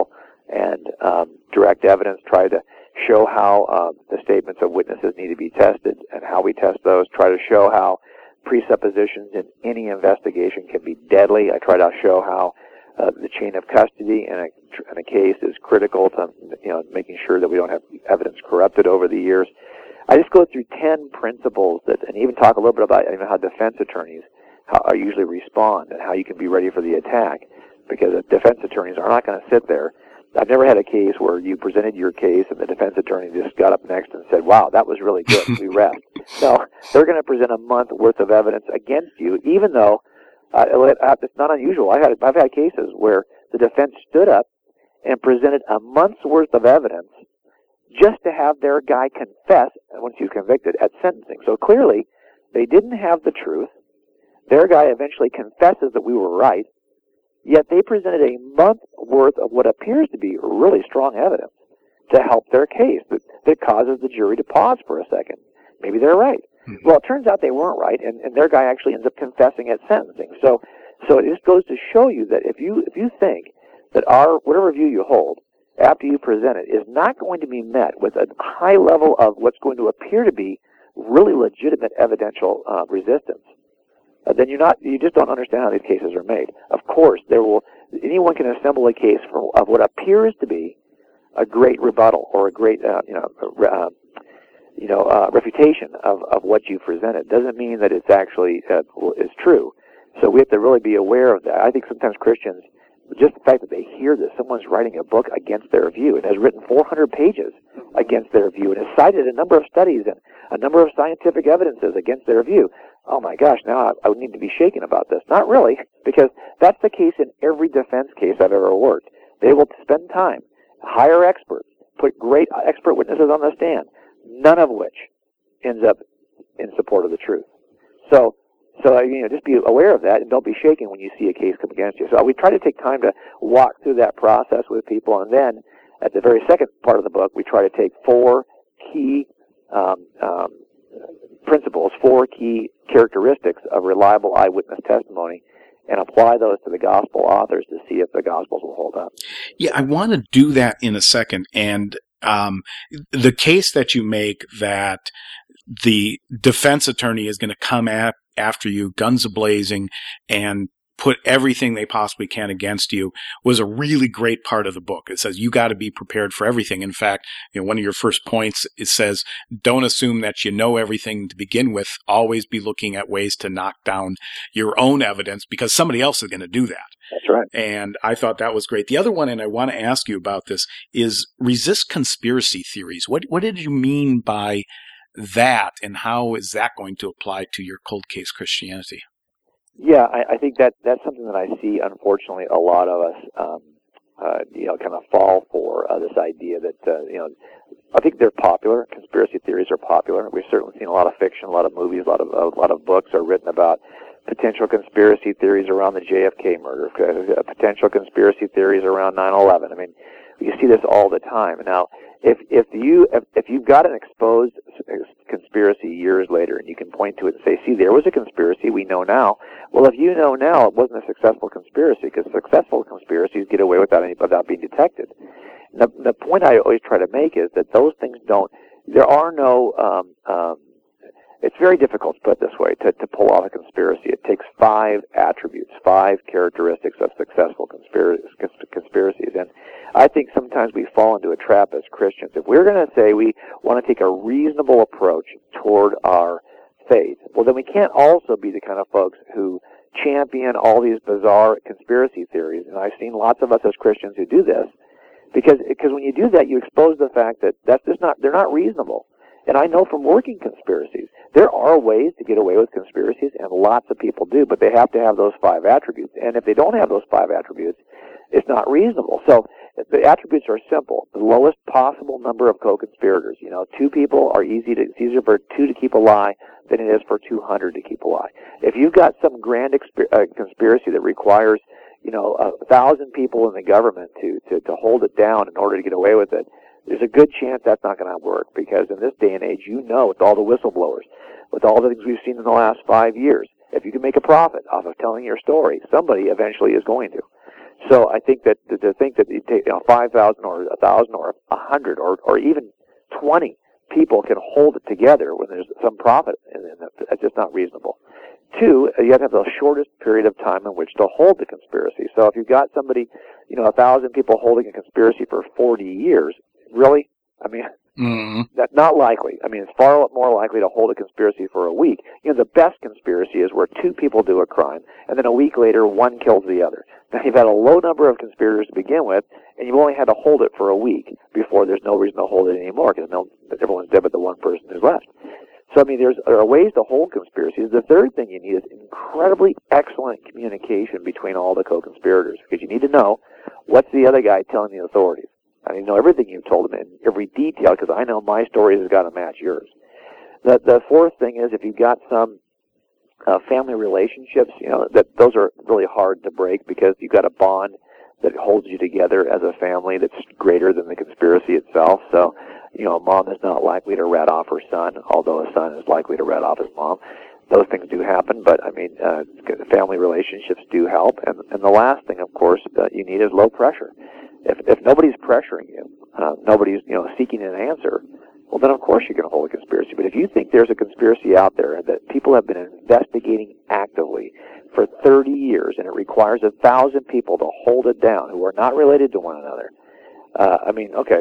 and um, direct evidence, try to show how uh, the statements of witnesses need to be tested and how we test those, try to show how presuppositions in any investigation can be deadly. I try to show how uh, the chain of custody in a, in a case is critical to, you know, making sure that we don't have evidence corrupted over the years. I just go through ten principles that, and even talk a little bit about even how defense attorneys how, how usually respond and how you can be ready for the attack, because the defense attorneys are not going to sit there. I've never had a case where you presented your case and the defense attorney just got up next and said, wow, that was really good, we rest. No, they're going to present a month worth of evidence against you, even though uh, it's not unusual. I had, I've had cases where the defense stood up and presented a month's worth of evidence just to have their guy confess once he's convicted at sentencing. So clearly, they didn't have the truth. Their guy eventually confesses that we were right, yet they presented a month worth of what appears to be really strong evidence to help their case that, that causes the jury to pause for a second. Maybe they're right. Mm-hmm. Well, it turns out they weren't right, and, and their guy actually ends up confessing at sentencing. So, so it just goes to show you that if you if you think that our whatever view you hold after you present it is not going to be met with a high level of what's going to appear to be really legitimate evidential uh, resistance, uh, then you're not you just don't understand how these cases are made. Of course, there will anyone can assemble a case for, of what appears to be a great rebuttal or a great uh, you know uh, you know uh, refutation of, of what you presented. Doesn't mean that it's actually uh, is true. So we have to really be aware of that. I think sometimes Christians, just the fact that they hear that someone's writing a book against their view and has written four hundred pages against their view and has cited a number of studies and a number of scientific evidences against their view. Oh my gosh, now I, I would need to be shaken about this. Not really, because that's the case in every defense case I've ever worked. They will spend time, hire experts, put great expert witnesses on the stand, none of which ends up in support of the truth. So, So, you know, just be aware of that and don't be shaken when you see a case come against you. So we try to take time to walk through that process with people, and then at the very second part of the book, we try to take four key um, um, principles, four key characteristics of reliable eyewitness testimony, and apply those to the gospel authors to see if the gospels will hold up. Yeah, I want to do that in a second. And um, the case that you make that the defense attorney is going to come at after you, guns a-blazing, and put everything they possibly can against you was a really great part of the book. It says you got to be prepared for everything. In fact, you know, one of your first points, it says, don't assume that you know everything to begin with. Always be looking at ways to knock down your own evidence because somebody else is going to do that. That's right. And I thought that was great. The other one, and I want to ask you about this, is resist conspiracy theories. What, what did you mean by that, and how is that going to apply to your cold case Christianity? Yeah, I, I think that that's something that I see, unfortunately, a lot of us, um, uh, you know, kind of fall for uh, this idea that, uh, you know, I think they're popular. Conspiracy theories are popular. We've certainly seen a lot of fiction, a lot of movies, a lot of a lot of books are written about potential conspiracy theories around the J F K murder, uh, potential conspiracy theories around nine eleven. I mean, you see this all the time. Now, if if you if, if you've got an exposed conspiracy years later and you can point to it and say, see, there was a conspiracy, we know now. Well, if you know now, it wasn't a successful conspiracy, because successful conspiracies get away without any, without being detected. The, the point I always try to make is that those things don't, there are no, um, um, it's very difficult to put it this way, to, to pull off a conspiracy. It takes five attributes, five characteristics of successful conspiracies. conspiracies. And I think sometimes we fall into a trap as Christians. If we're going to say we want to take a reasonable approach toward our faith, well, then we can't also be the kind of folks who champion all these bizarre conspiracy theories. And I've seen lots of us as Christians who do this, because because when you do that, you expose the fact that that's just not, they're not reasonable. And I know from working conspiracies, there are ways to get away with conspiracies, and lots of people do, but they have to have those five attributes. And if they don't have those five attributes, it's not reasonable. So the attributes are simple. The lowest possible number of co-conspirators. You know, two people are easy to, it's easier for two to keep a lie than it is for two hundred to keep a lie. If you've got some grand exp- uh, conspiracy that requires, you know, a thousand people in the government to, to, to hold it down in order to get away with it, there's a good chance that's not going to work, because in this day and age, you know, with all the whistleblowers, with all the things we've seen in the last five years, if you can make a profit off of telling your story, somebody eventually is going to. So I think that to think that you take, you know, five thousand or a thousand or a hundred or or even twenty people can hold it together when there's some profit in it, that's just not reasonable. Two, you have to have the shortest period of time in which to hold the conspiracy. So if you've got somebody, you know, a thousand people holding a conspiracy for forty years, really? I mean, mm-hmm. that's not likely. I mean, it's far more likely to hold a conspiracy for a week. You know, the best conspiracy is where two people do a crime, and then a week later, one kills the other. Now, you've had a low number of conspirators to begin with, and you've only had to hold it for a week before there's no reason to hold it anymore, because no, everyone's dead but the one person who's left. So, I mean, there's, there are ways to hold conspiracies. The third thing you need is incredibly excellent communication between all the co-conspirators, because you need to know what's the other guy telling the authorities. I need to know everything you've told them in every detail, because I know my story has got to match yours. The, the fourth thing is if you've got some uh, family relationships, you know, that those are really hard to break because you've got a bond that holds you together as a family that's greater than the conspiracy itself. So, you know, a mom is not likely to rat off her son, although a son is likely to rat off his mom. Those things do happen, but, I mean, uh, family relationships do help. And, and the last thing, of course, that you need is low pressure. If if nobody's pressuring you, uh, nobody's, you know, seeking an answer, well, then, of course, you're going to hold a conspiracy. But if you think there's a conspiracy out there that people have been investigating actively for thirty years, and it requires a thousand people to hold it down who are not related to one another, uh, I mean, okay,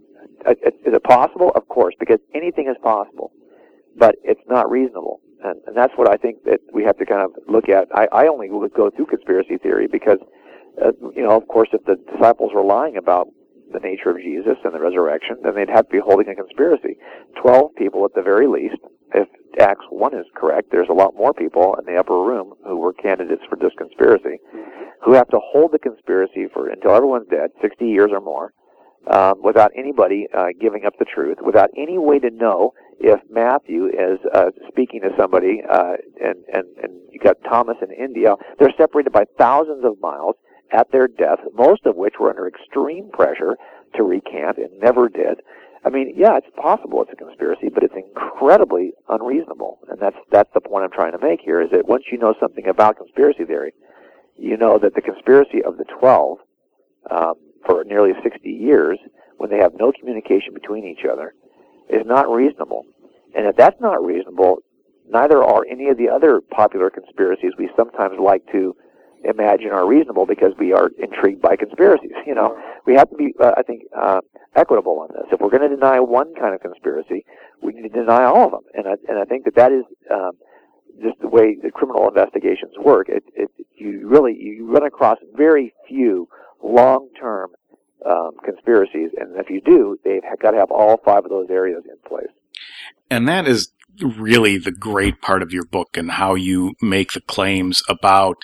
is it possible? Of course, because anything is possible, but it's not reasonable. And, and that's what I think that we have to kind of look at. I, I only would go through conspiracy theory because, uh, you know, of course, if the disciples were lying about the nature of Jesus and the resurrection, then they'd have to be holding a conspiracy. Twelve people at the very least. If Acts one is correct, there's a lot more people in the upper room who were candidates for this conspiracy, who have to hold the conspiracy for until everyone's dead, sixty years or more, um, without anybody uh, giving up the truth, without any way to know if Matthew is uh, speaking to somebody, uh, and, and, and you got Thomas in India. They're separated by thousands of miles at their death, most of which were under extreme pressure to recant and never did. I mean, yeah, it's possible it's a conspiracy, but it's incredibly unreasonable. And that's that's the point I'm trying to make here, is that once you know something about conspiracy theory, you know that the conspiracy of the twelve um, for nearly sixty years, when they have no communication between each other, is not reasonable. And if that's not reasonable, neither are any of the other popular conspiracies we sometimes like to imagine are reasonable because we are intrigued by conspiracies. You know, we have to be, uh, I think, uh, equitable on this. If we're going to deny one kind of conspiracy, we need to deny all of them. And I, and I think that that is um, just the way the criminal investigations work. It, it, you really you run across very few long-term um, conspiracies, and if you do, they've got to have all five of those areas in place. And that is really the great part of your book, and how you make the claims about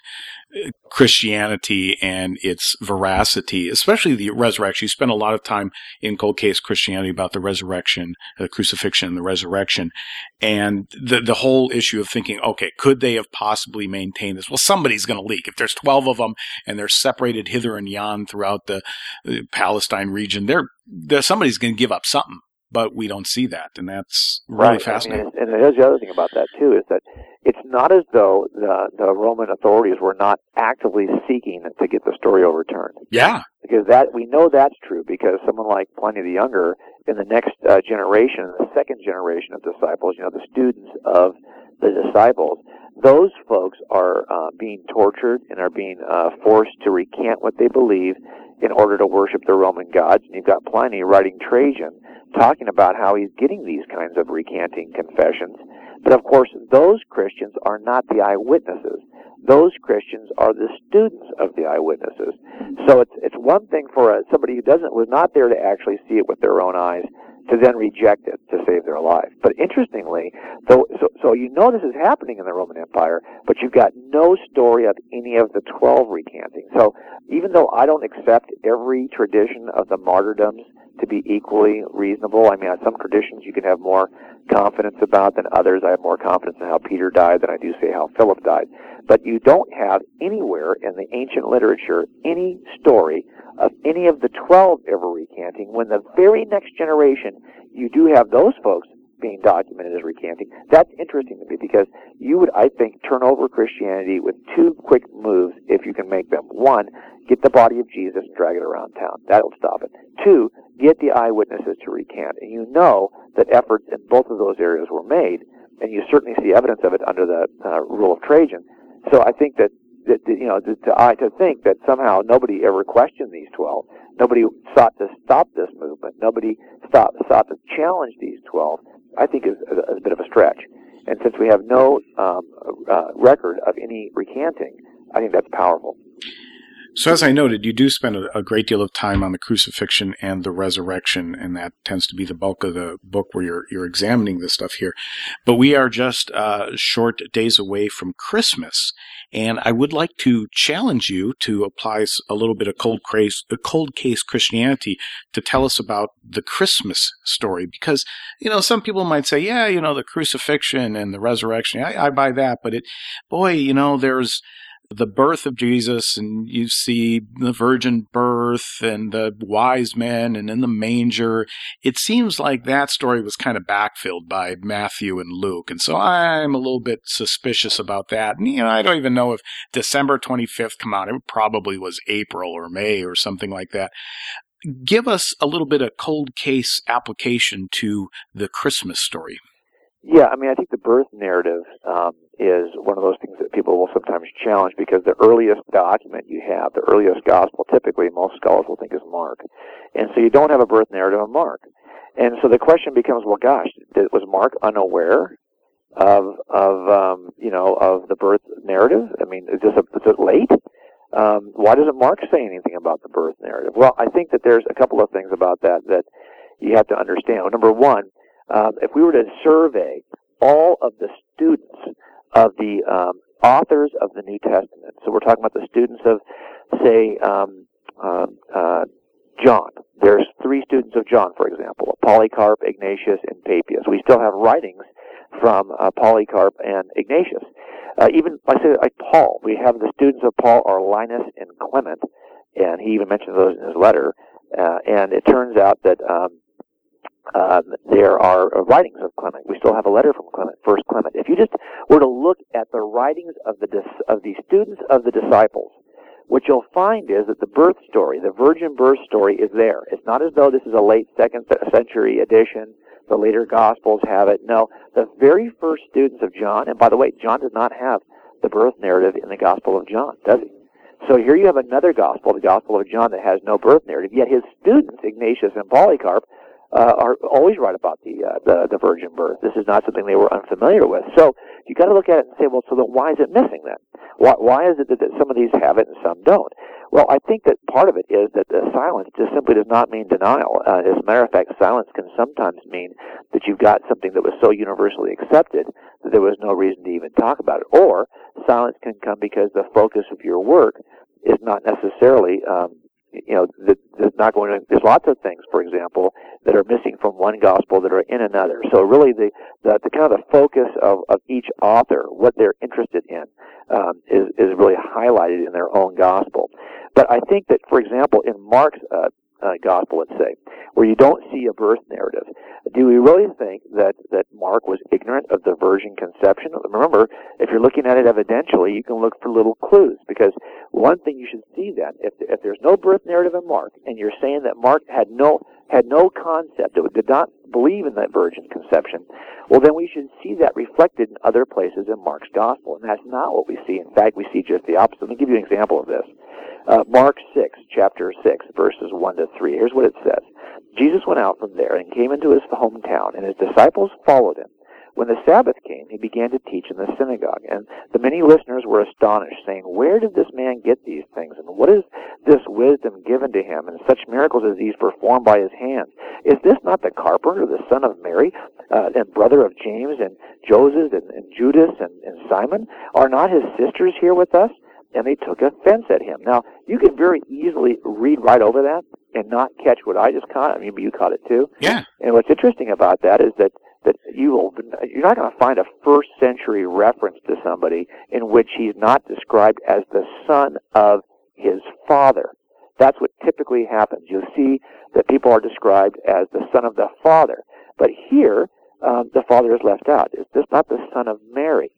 Christianity and its veracity, especially the resurrection. You spend a lot of time in Cold Case Christianity about the resurrection, the crucifixion and the resurrection, and the the whole issue of thinking, okay, could they have possibly maintained this? Well, somebody's going to leak. If there's twelve of them and they're separated hither and yon throughout the, the Palestine region, they're, they're somebody's going to give up something. But we don't see that, and that's really right. fascinating. I mean, and here's the other thing about that, too, is that it's not as though the, the Roman authorities were not actively seeking to get the story overturned. Yeah. Because that we know that's true, because someone like Pliny the Younger, in the next uh, generation, the second generation of disciples, you know, the students of the disciples, those folks are uh, being tortured and are being uh, forced to recant what they believe in order to worship the Roman gods. And you've got Pliny writing Trajan, talking about how he's getting these kinds of recanting confessions. But of course, those Christians are not the eyewitnesses. Those Christians are the students of the eyewitnesses. So it's it's one thing for a, somebody who doesn't was not there to actually see it with their own eyes to then reject it to save their life. But interestingly, though, so, so you know this is happening in the Roman Empire, but you've got no story of any of the twelve recanting. So even though I don't accept every tradition of the martyrdoms to be equally reasonable, I mean, some traditions you can have more confidence about than others. I have more confidence in how Peter died than I do, say, how Philip died. But you don't have anywhere in the ancient literature any story of any of the twelve ever recanting, when the very next generation you do have those folks being documented as recanting. That's interesting to me because you would, I think, turn over Christianity with two quick moves if you can make them. One, get the body of Jesus and drag it around town. That'll stop it. Two, get the eyewitnesses to recant. And you know that efforts in both of those areas were made, and you certainly see evidence of it under the uh, rule of Trajan. So I think that, that you know, to, to, I, to think that somehow nobody ever questioned these twelve, nobody sought to stop this movement, nobody sought, sought to challenge these twelve, I think is a, a bit of a stretch. And since we have no um, uh, record of any recanting, I think that's powerful. So as I noted, you do spend a, a great deal of time on the crucifixion and the resurrection, and that tends to be the bulk of the book where you're you're examining this stuff here. But we are just uh, short days away from Christmas, and I would like to challenge you to apply a little bit of cold case, cold case Christianity to tell us about the Christmas story, because you know some people might say, yeah, you know the crucifixion and the resurrection, I, I buy that, but it, boy, you know there's the birth of Jesus, and you see the virgin birth and the wise men and in the manger. It seems like that story was kind of backfilled by Matthew and Luke. And so I'm a little bit suspicious about that. And, you know, I don't even know if December twenty-fifth come out. It probably was April or May or something like that. Give us a little bit of cold case application to the Christmas story. Yeah, I mean, I think the birth narrative um, is one of those things that people will sometimes challenge because the earliest document you have, the earliest gospel, typically most scholars will think is Mark. And so you don't have a birth narrative of Mark. And so the question becomes, well, gosh, did, was Mark unaware of, of um, you know, of the birth narrative? I mean, is, this a, is it late? Um, why doesn't Mark say anything about the birth narrative? Well, I think that there's a couple of things about that that you have to understand. Well, number one, Um, if we were to survey all of the students of the um, authors of the New Testament, so we're talking about the students of, say, um, uh, uh, John. There's three students of John, for example, Polycarp, Ignatius, and Papias. We still have writings from uh, Polycarp and Ignatius. Uh, even, I say, like Paul, we have the students of Paul are Linus and Clement, and he even mentions those in his letter. Uh, and it turns out that um, Um, there are uh, writings of Clement. We still have a letter from Clement, First Clement. If you just were to look at the writings of the dis- of the students of the disciples, what you'll find is that the birth story, the virgin birth story, is there. It's not as though this is a late second century edition. The later Gospels have it. No, the very first students of John, and by the way, John does not have the birth narrative in the Gospel of John, does he? So here you have another Gospel, the Gospel of John, that has no birth narrative, yet his students, Ignatius and Polycarp, Uh, are always right about the, uh, the the virgin birth. This is not something they were unfamiliar with. So you got to look at it and say, well, so then why is it missing then? Why, why is it that, that some of these have it and some don't? Well, I think that part of it is that the silence just simply does not mean denial. Uh, as a matter of fact, silence can sometimes mean that you've got something that was so universally accepted that there was no reason to even talk about it. Or silence can come because the focus of your work is not necessarily um, you know, there's not going to, there's lots of things, for example, that are missing from one gospel that are in another. So really the, the, the kind of the focus of, of each author, what they're interested in, um, is, is really highlighted in their own gospel. But I think that, for example, in Mark's, uh, uh, gospel, let's say, where you don't see a birth narrative, do we really think that, that Mark was ignorant of the virgin conception? Remember, if you're looking at it evidentially, you can look for little clues, because one thing you should see then, if, if there's no birth narrative in Mark, and you're saying that Mark had no, had no concept, that did not believe in that virgin conception, well then we should see that reflected in other places in Mark's gospel, and that's not what we see. In fact, we see just the opposite. Let me give you an example of this. Uh, Mark six, chapter six, verses one to three. Here's what it says. Jesus went out from there and came into his hometown, and his disciples followed him. When the Sabbath came, he began to teach in the synagogue, and the many listeners were astonished, saying, "Where did this man get these things, and what is this wisdom given to him, and such miracles as these performed by his hands? Is this not the carpenter, the son of Mary, uh, and brother of James, and Joseph, and, and Judas, and, and Simon? Are not his sisters here with us?" And they took offense at him. Now, you can very easily read right over that and not catch what I just caught. I mean, you caught it too. Yeah. And what's interesting about that is that that you will, you're not going to find a first century reference to somebody in which he's not described as the son of his father. That's what typically happens. You'll see that people are described as the son of the father. But here, um, the Father is left out. Is this not the son of Mary?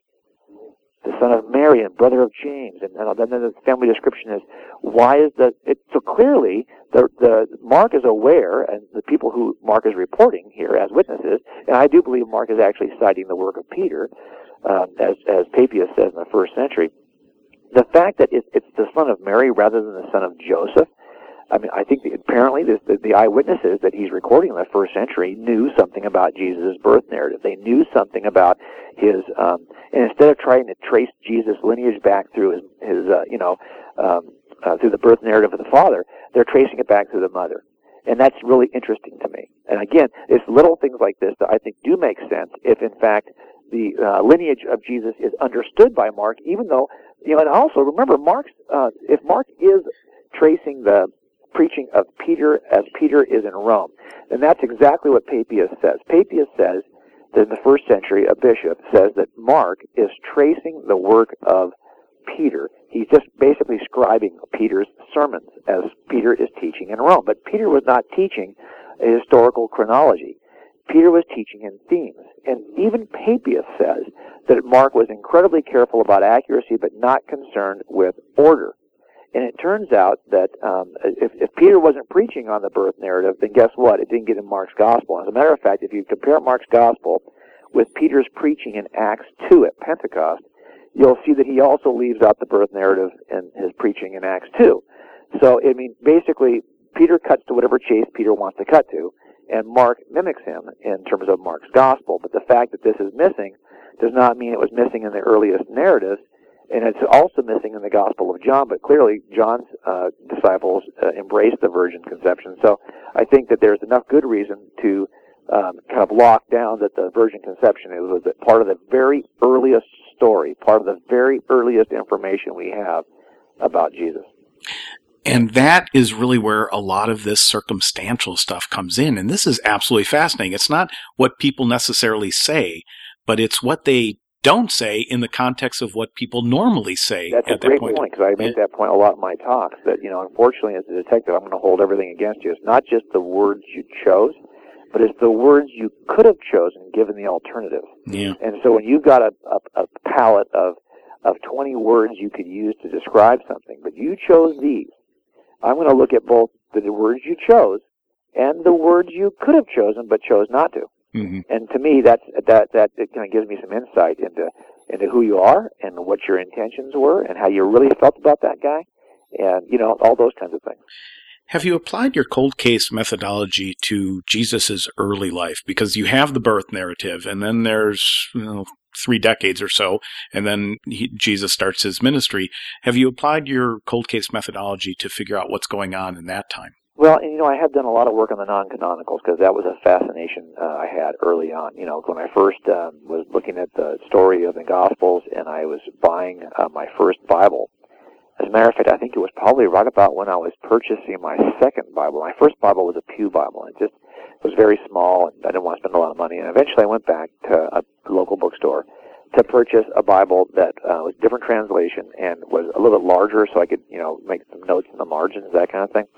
The son of Mary and brother of James, and, and then the family description is why is the it so clearly the the Mark is aware, and the people who Mark is reporting here as witnesses, and I do believe Mark is actually citing the work of Peter, um, as as Papias says in the first century. The fact that it, it's the son of Mary rather than the son of Joseph. I mean, I think the, apparently the, the, the eyewitnesses that he's recording in the first century knew something about Jesus' birth narrative. They knew something about his, um, and instead of trying to trace Jesus' lineage back through his, his uh, you know, um, uh, through the birth narrative of the father, they're tracing it back through the mother. And that's really interesting to me. And again, it's little things like this that I think do make sense if, in fact, the uh, lineage of Jesus is understood by Mark, even though, you know, and also remember, Mark's, uh, if Mark is tracing the preaching of Peter as Peter is in Rome, and that's exactly what Papias says. Papias says that in the first century, a bishop says that Mark is tracing the work of Peter. He's just basically scribing Peter's sermons as Peter is teaching in Rome. But Peter was not teaching a historical chronology. Peter was teaching in themes. And even Papias says that Mark was incredibly careful about accuracy but not concerned with order. And it turns out that um, if, if Peter wasn't preaching on the birth narrative, then guess what? It didn't get in Mark's gospel. As a matter of fact, if you compare Mark's gospel with Peter's preaching in Acts two at Pentecost, you'll see that he also leaves out the birth narrative in his preaching in Acts two. So, I mean, basically, Peter cuts to whatever chase Peter wants to cut to, and Mark mimics him in terms of Mark's gospel. But the fact that this is missing does not mean it was missing in the earliest narratives. And it's also missing in the Gospel of John, but clearly John's uh, disciples uh, embraced the virgin conception. So I think that there's enough good reason to um, kind of lock down that the virgin conception is was part of the very earliest story, part of the very earliest information we have about Jesus. And that is really where a lot of this circumstantial stuff comes in. And this is absolutely fascinating. It's not what people necessarily say, but it's what they don't say in the context of what people normally say. That's at a great that point, point, because I make that point a lot in my talks, that, you know, unfortunately as a detective, I'm going to hold everything against you. It's not just the words you chose, but it's the words you could have chosen given the alternative. Yeah. And so when you've got a, a, a palette of, of twenty words you could use to describe something, but you chose these, I'm going to look at both the words you chose and the words you could have chosen but chose not to. Mm-hmm. And to me, that's that that it kind of gives me some insight into into who you are and what your intentions were and how you really felt about that guy, and you know, all those kinds of things. Have you applied your cold case methodology to Jesus's early life? Because you have the birth narrative, and then there's, you know, three decades or so, and then he, Jesus starts his ministry. Have you applied your cold case methodology to figure out what's going on in that time? Well, and, you know, I have done a lot of work on the non-canonicals because that was a fascination uh, I had early on. You know, when I first um, was looking at the story of the Gospels and I was buying uh, my first Bible. As a matter of fact, I think it was probably right about when I was purchasing my second Bible. My first Bible was a Pew Bible, and it just was very small, and I didn't want to spend a lot of money. And eventually I went back to a local bookstore to purchase a Bible that uh, was different translation and was a little bit larger so I could, you know, make some notes in the margins, that kind of thing.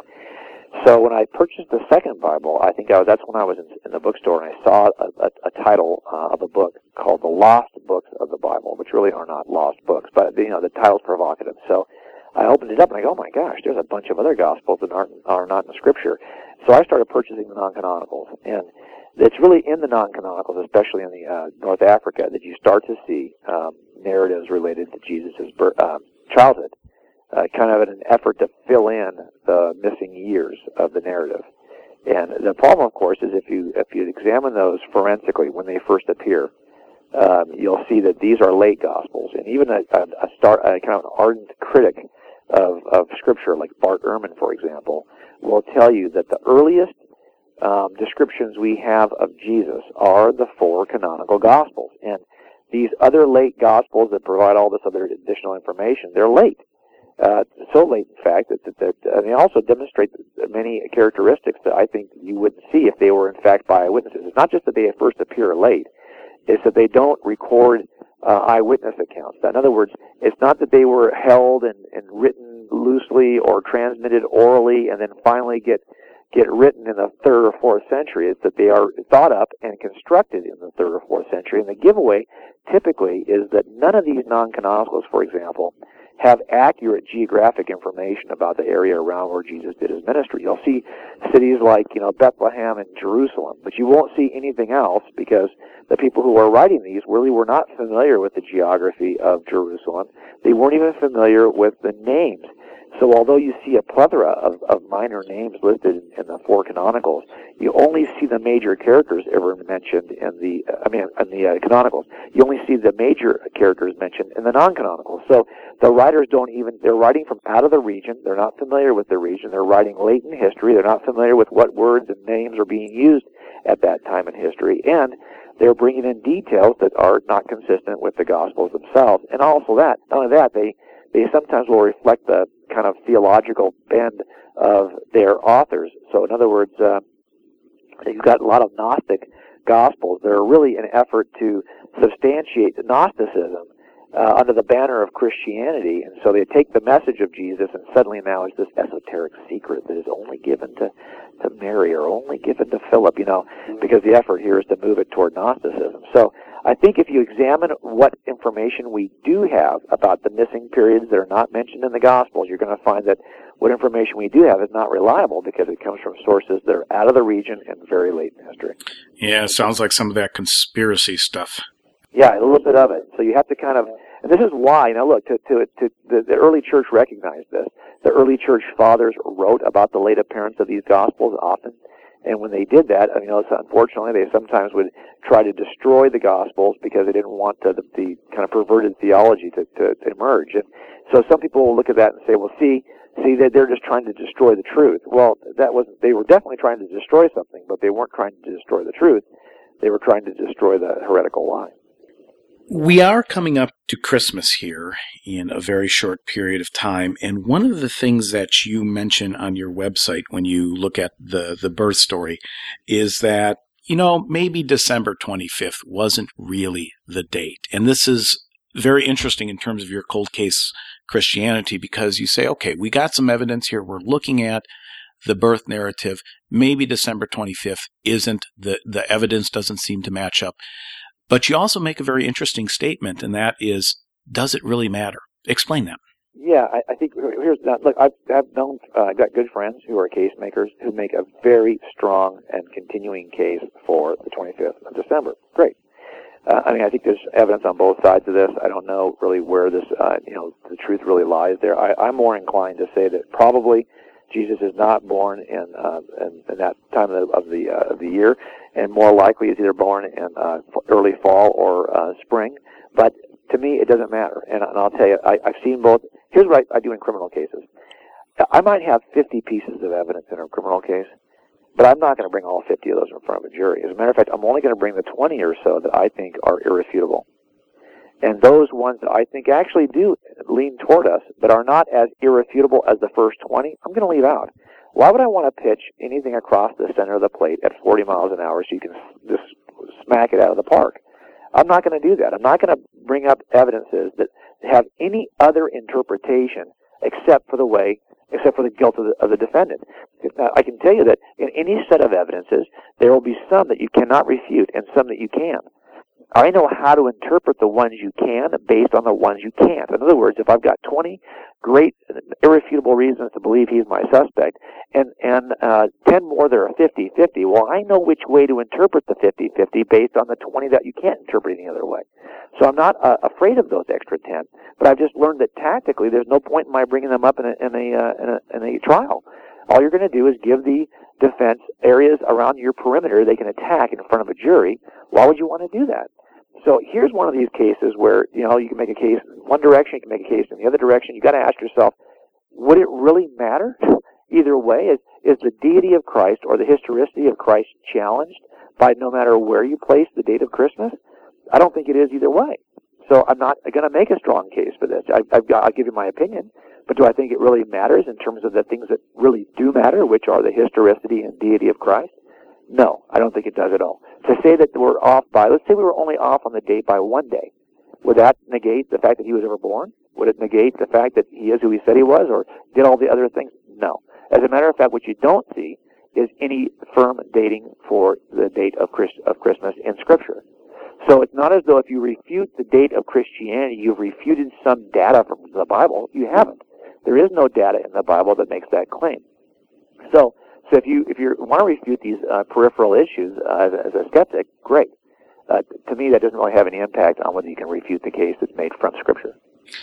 So when I purchased the second Bible, I think I was, that's when I was in, in the bookstore, and I saw a, a, a title uh, of a book called The Lost Books of the Bible, which really are not lost books, but, you know, the title's provocative. So I opened it up, and I go, oh my gosh, there's a bunch of other Gospels that aren't, are not in Scripture. So I started purchasing the non-canonicals, and it's really in the non-canonicals, especially in the uh, North Africa, that you start to see um, narratives related to Jesus' birth, um, childhood. Uh, kind of in an effort to fill in the missing years of the narrative. And the problem, of course, is if you if you examine those forensically when they first appear, um, you'll see that these are late Gospels. And even a, a, a, start, a kind of an ardent critic of, of Scripture, like Bart Ehrman, for example, will tell you that the earliest um, descriptions we have of Jesus are the four canonical Gospels. And these other late Gospels that provide all this other additional information, they're late. Uh, so late, in fact, that, that, that uh, they also demonstrate many characteristics that I think you wouldn't see if they were, in fact, by eyewitnesses. It's not just that they first appear late, it's that they don't record uh, eyewitness accounts. In other words, it's not that they were held and, and written loosely or transmitted orally and then finally get get written in the third or fourth century. It's that they are thought up and constructed in the third or fourth century. And the giveaway typically is that none of these non-canonicals, for example, have accurate geographic information about the area around where Jesus did his ministry. You'll see cities like, you know, Bethlehem and Jerusalem, but you won't see anything else because the people who are writing these really were not familiar with the geography of Jerusalem. They weren't even familiar with the names. So although you see a plethora of, of minor names listed in, in the four canonicals, you only see the major characters ever mentioned in the, I mean, in the uh, canonicals. You only see the major characters mentioned in the non-canonicals. So the writers don't even, they're writing from out of the region. They're not familiar with the region. They're writing late in history. They're not familiar with what words and names are being used at that time in history. And they're bringing in details that are not consistent with the Gospels themselves. And also that, not only that, they, they sometimes will reflect the kind of theological bend of their authors. So in other words, uh, you've got a lot of Gnostic Gospels that are really an effort to substantiate Gnosticism uh, under the banner of Christianity. And so they take the message of Jesus and suddenly now it's this esoteric secret that is only given to, to Mary or only given to Philip, you know, because the effort here is to move it toward Gnosticism. So I think if you examine what information we do have about the missing periods that are not mentioned in the Gospels, you're going to find that what information we do have is not reliable because it comes from sources that are out of the region and very late in history. Yeah, it sounds like some of that conspiracy stuff. Yeah, a little bit of it. So you have to kind of, and this is why, you know, look, to, to, to the, the early church recognized this. The early church fathers wrote about the late appearance of these Gospels often. And when they did that, I mean, unfortunately, they sometimes would try to destroy the Gospels because they didn't want the, the, the kind of perverted theology to, to, to emerge. And so some people will look at that and say, well, see, see, that they're just trying to destroy the truth. Well, that wasn't, they were definitely trying to destroy something, but they weren't trying to destroy the truth. They were trying to destroy the heretical lie. We are coming up to Christmas here in a very short period of time, and one of the things that you mention on your website when you look at the, the birth story is that, you know, maybe December twenty-fifth wasn't really the date. And this is very interesting in terms of your cold case Christianity because you say, okay, we got some evidence here. We're looking at the birth narrative. Maybe December twenty-fifth isn't, the, the evidence doesn't seem to match up. But you also make a very interesting statement, and that is, does it really matter? Explain that. Yeah, I, I think, here's, look, I've, I've known, uh, I've got good friends who are case makers who make a very strong and continuing case for the twenty-fifth of December. Great. Uh, I mean, I think there's evidence on both sides of this. I don't know really where this, uh, you know, the truth really lies there. I, I'm more inclined to say that probably Jesus is not born in, uh, in, in that time of the of the, uh, of the year, and more likely is either born in uh, early fall or uh, spring. But to me, it doesn't matter. And, and I'll tell you, I, I've seen both. Here's what I, I do in criminal cases. I might have fifty pieces of evidence in a criminal case, but I'm not going to bring all fifty of those in front of a jury. As a matter of fact, I'm only going to bring the twenty or so that I think are irrefutable. And those ones that I think actually do lean toward us, but are not as irrefutable as the first twenty, I'm going to leave out. Why would I want to pitch anything across the center of the plate at forty miles an hour so you can just smack it out of the park? I'm not going to do that. I'm not going to bring up evidences that have any other interpretation except for the way, except for the guilt of the, of the defendant. Now, I can tell you that in any set of evidences, there will be some that you cannot refute and some that you can. I know how to interpret the ones you can based on the ones you can't. In other words, if I've got twenty great, irrefutable reasons to believe he's my suspect, and, and uh, ten more that are fifty-fifty, well, I know which way to interpret the fifty-fifty based on the twenty that you can't interpret any other way. So I'm not uh, afraid of those extra ten, but I've just learned that tactically there's no point in my bringing them up in a, in a, uh, in a, in a trial. All you're going to do is give the defense areas around your perimeter they can attack in front of a jury. Why would you want to do that? So here's one of these cases where, you know, you can make a case in one direction, you can make a case in the other direction. You've got to ask yourself, would it really matter? Either way, is, is the deity of Christ or the historicity of Christ challenged by no matter where you place the date of Christmas? I don't think it is either way. So I'm not going to make a strong case for this. I, I've got, I'll give you my opinion, but do I think it really matters in terms of the things that really do matter, which are the historicity and deity of Christ? No, I don't think it does at all. To say that we're off by, let's say we were only off on the date by one day, would that negate the fact that he was ever born? Would it negate the fact that he is who he said he was or did all the other things? No. As a matter of fact, what you don't see is any firm dating for the date of Christ, of Christmas in Scripture. So it's not as though if you refute the date of Christianity, you've refuted some data from the Bible. You haven't. There is no data in the Bible that makes that claim. So, so if you if you want to refute these uh, peripheral issues uh, as, as a skeptic, great. Uh, to me, that doesn't really have any impact on whether you can refute the case that's made from Scripture.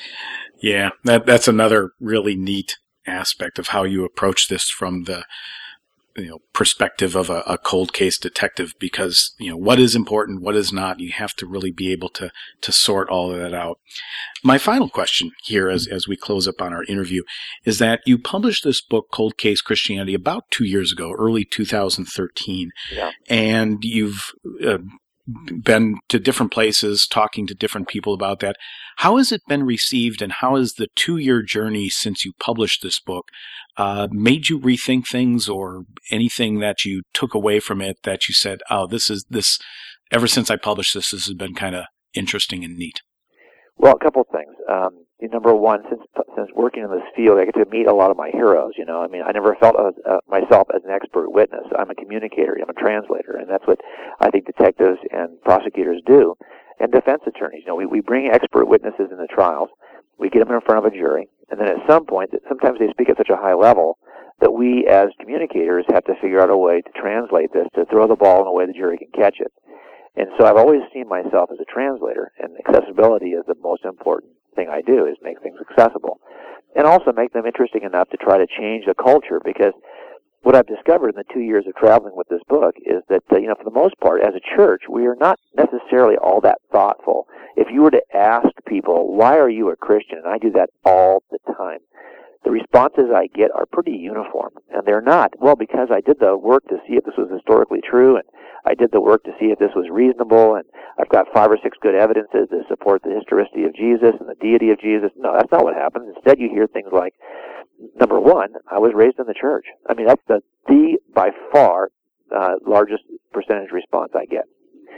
Yeah, that that's another really neat aspect of how you approach this from the you know perspective of a, a cold case detective, because you know what is important, what is not. You have to really be able to to sort all of that out. My final question here, as as we close up on our interview, is that you published this book, Cold Case Christianity, about two years ago, early two thousand thirteen, yeah. and you've uh, been to different places, talking to different people about that. How has it been received, and how has the two-year journey since you published this book uh, made you rethink things, or anything that you took away from it that you said, oh, this is this, ever since I published this, this has been kind of interesting and neat? Well, a couple of things. Um, number one, since since working in this field, I get to meet a lot of my heroes. You know, I mean, I never felt uh, uh, myself as an expert witness. I'm a communicator. I'm a translator, and that's what I think detectives and prosecutors do, and defense attorneys. You know, we we bring expert witnesses in the trials. We get them in front of a jury, and then at some point, sometimes they speak at such a high level that we, as communicators, have to figure out a way to translate this, to throw the ball in a way the jury can catch it. And so I've always seen myself as a translator, and accessibility is the most important thing I do, is make things accessible. And also make them interesting enough to try to change the culture, because what I've discovered in the two years of traveling with this book is that, uh, you know, for the most part, as a church, we are not necessarily all that thoughtful. If you were to ask people, why are you a Christian? And I do that all the time. The responses I get are pretty uniform, and they're not, well, because I did the work to see if this was historically true, and I did the work to see if this was reasonable, and I've got five or six good evidences to support the historicity of Jesus and the deity of Jesus. No, that's not what happens. Instead, you hear things like, number one, I was raised in the church. I mean, that's the, the by far, uh, largest percentage response I get.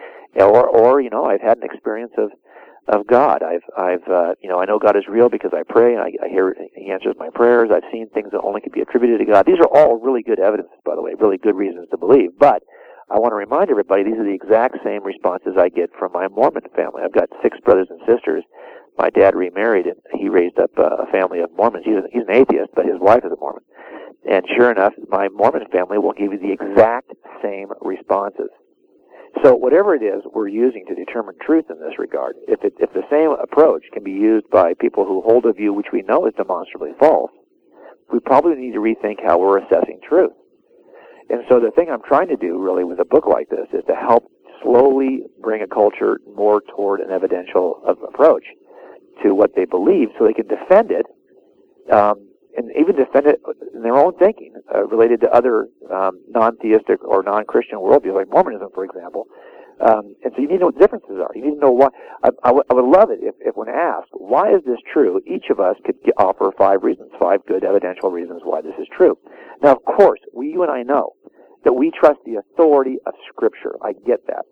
Or, or, you know, I've had an experience of of God. I've, I've, uh, you know, I know God is real because I pray and I, I hear He answers my prayers. I've seen things that only can be attributed to God. These are all really good evidences, by the way, really good reasons to believe. But I want to remind everybody, these are the exact same responses I get from my Mormon family. I've got six brothers and sisters. My dad remarried, and he raised up a family of Mormons. He's an, he's an atheist, but his wife is a Mormon. And sure enough, my Mormon family will give you the exact same responses. So whatever it is we're using to determine truth in this regard, if it, if the same approach can be used by people who hold a view which we know is demonstrably false, we probably need to rethink how we're assessing truth. And so the thing I'm trying to do really with a book like this is to help slowly bring a culture more toward an evidential approach to what they believe, so they can defend it, um, and even defend it in their own thinking, uh, related to other um, non-theistic or non-Christian worldviews, like Mormonism, for example. Um, and so you need to know what the differences are. You need to know why. I, I, w- I would love it if, if when asked, why is this true, each of us could get, offer five reasons, five good evidential reasons why this is true. Now, of course, we, you and I know that we trust the authority of Scripture. I get that.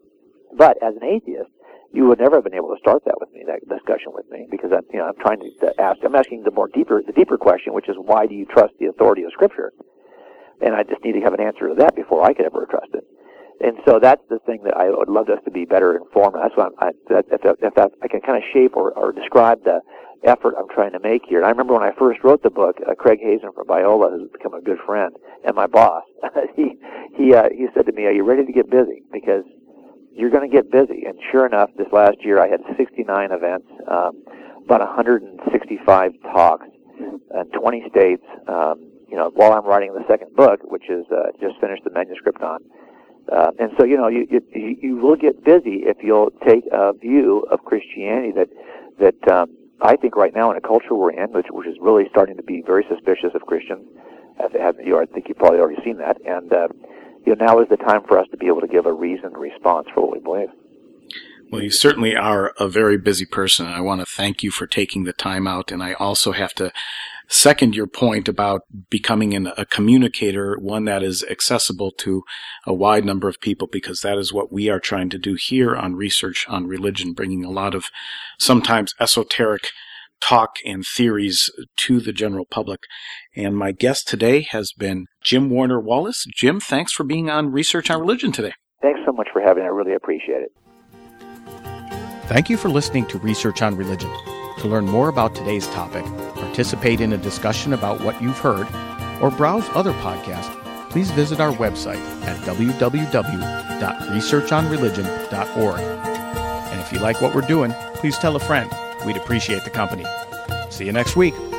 But as an atheist, you would never have been able to start that with me, that discussion with me, because I'm, you know, I'm trying to ask, I'm asking the more deeper, the deeper question, which is, why do you trust the authority of Scripture? And I just need to have an answer to that before I could ever trust it. And so that's the thing that I would love us to be better informed. That's why I'm, I, that, if, if that, I can kind of shape or, or describe the effort I'm trying to make here. And I remember when I first wrote the book, uh, Craig Hazen from Biola, who's become a good friend and my boss, he he uh, he said to me, "Are you ready to get busy? Because you're going to get busy." And sure enough, this last year I had sixty-nine events, um, about one hundred sixty-five talks, in twenty states. Um, you know, while I'm writing the second book, which is uh, just finished the manuscript on. Uh, and so, you know, you, you you will get busy if you'll take a view of Christianity that that um, I think right now in a culture we're in, which which is really starting to be very suspicious of Christians. As have you, I think you've probably already seen that. And uh, you know, now is the time for us to be able to give a reasoned response for what we believe. Well, you certainly are a very busy person, and I want to thank you for taking the time out. And I also have to second your point about becoming an, a communicator, one that is accessible to a wide number of people, because that is what we are trying to do here on Research on Religion, bringing a lot of sometimes esoteric talk and theories to the general public. And my guest today has been Jim Warner Wallace. Jim, thanks for being on Research on Religion today. Thanks so much for having me. I really appreciate it. Thank you for listening to Research on Religion. To learn more about today's topic, participate in a discussion about what you've heard, or browse other podcasts, please visit our website at w w w dot research on religion dot org. And if you like what we're doing, please tell a friend. We'd appreciate the company. See you next week.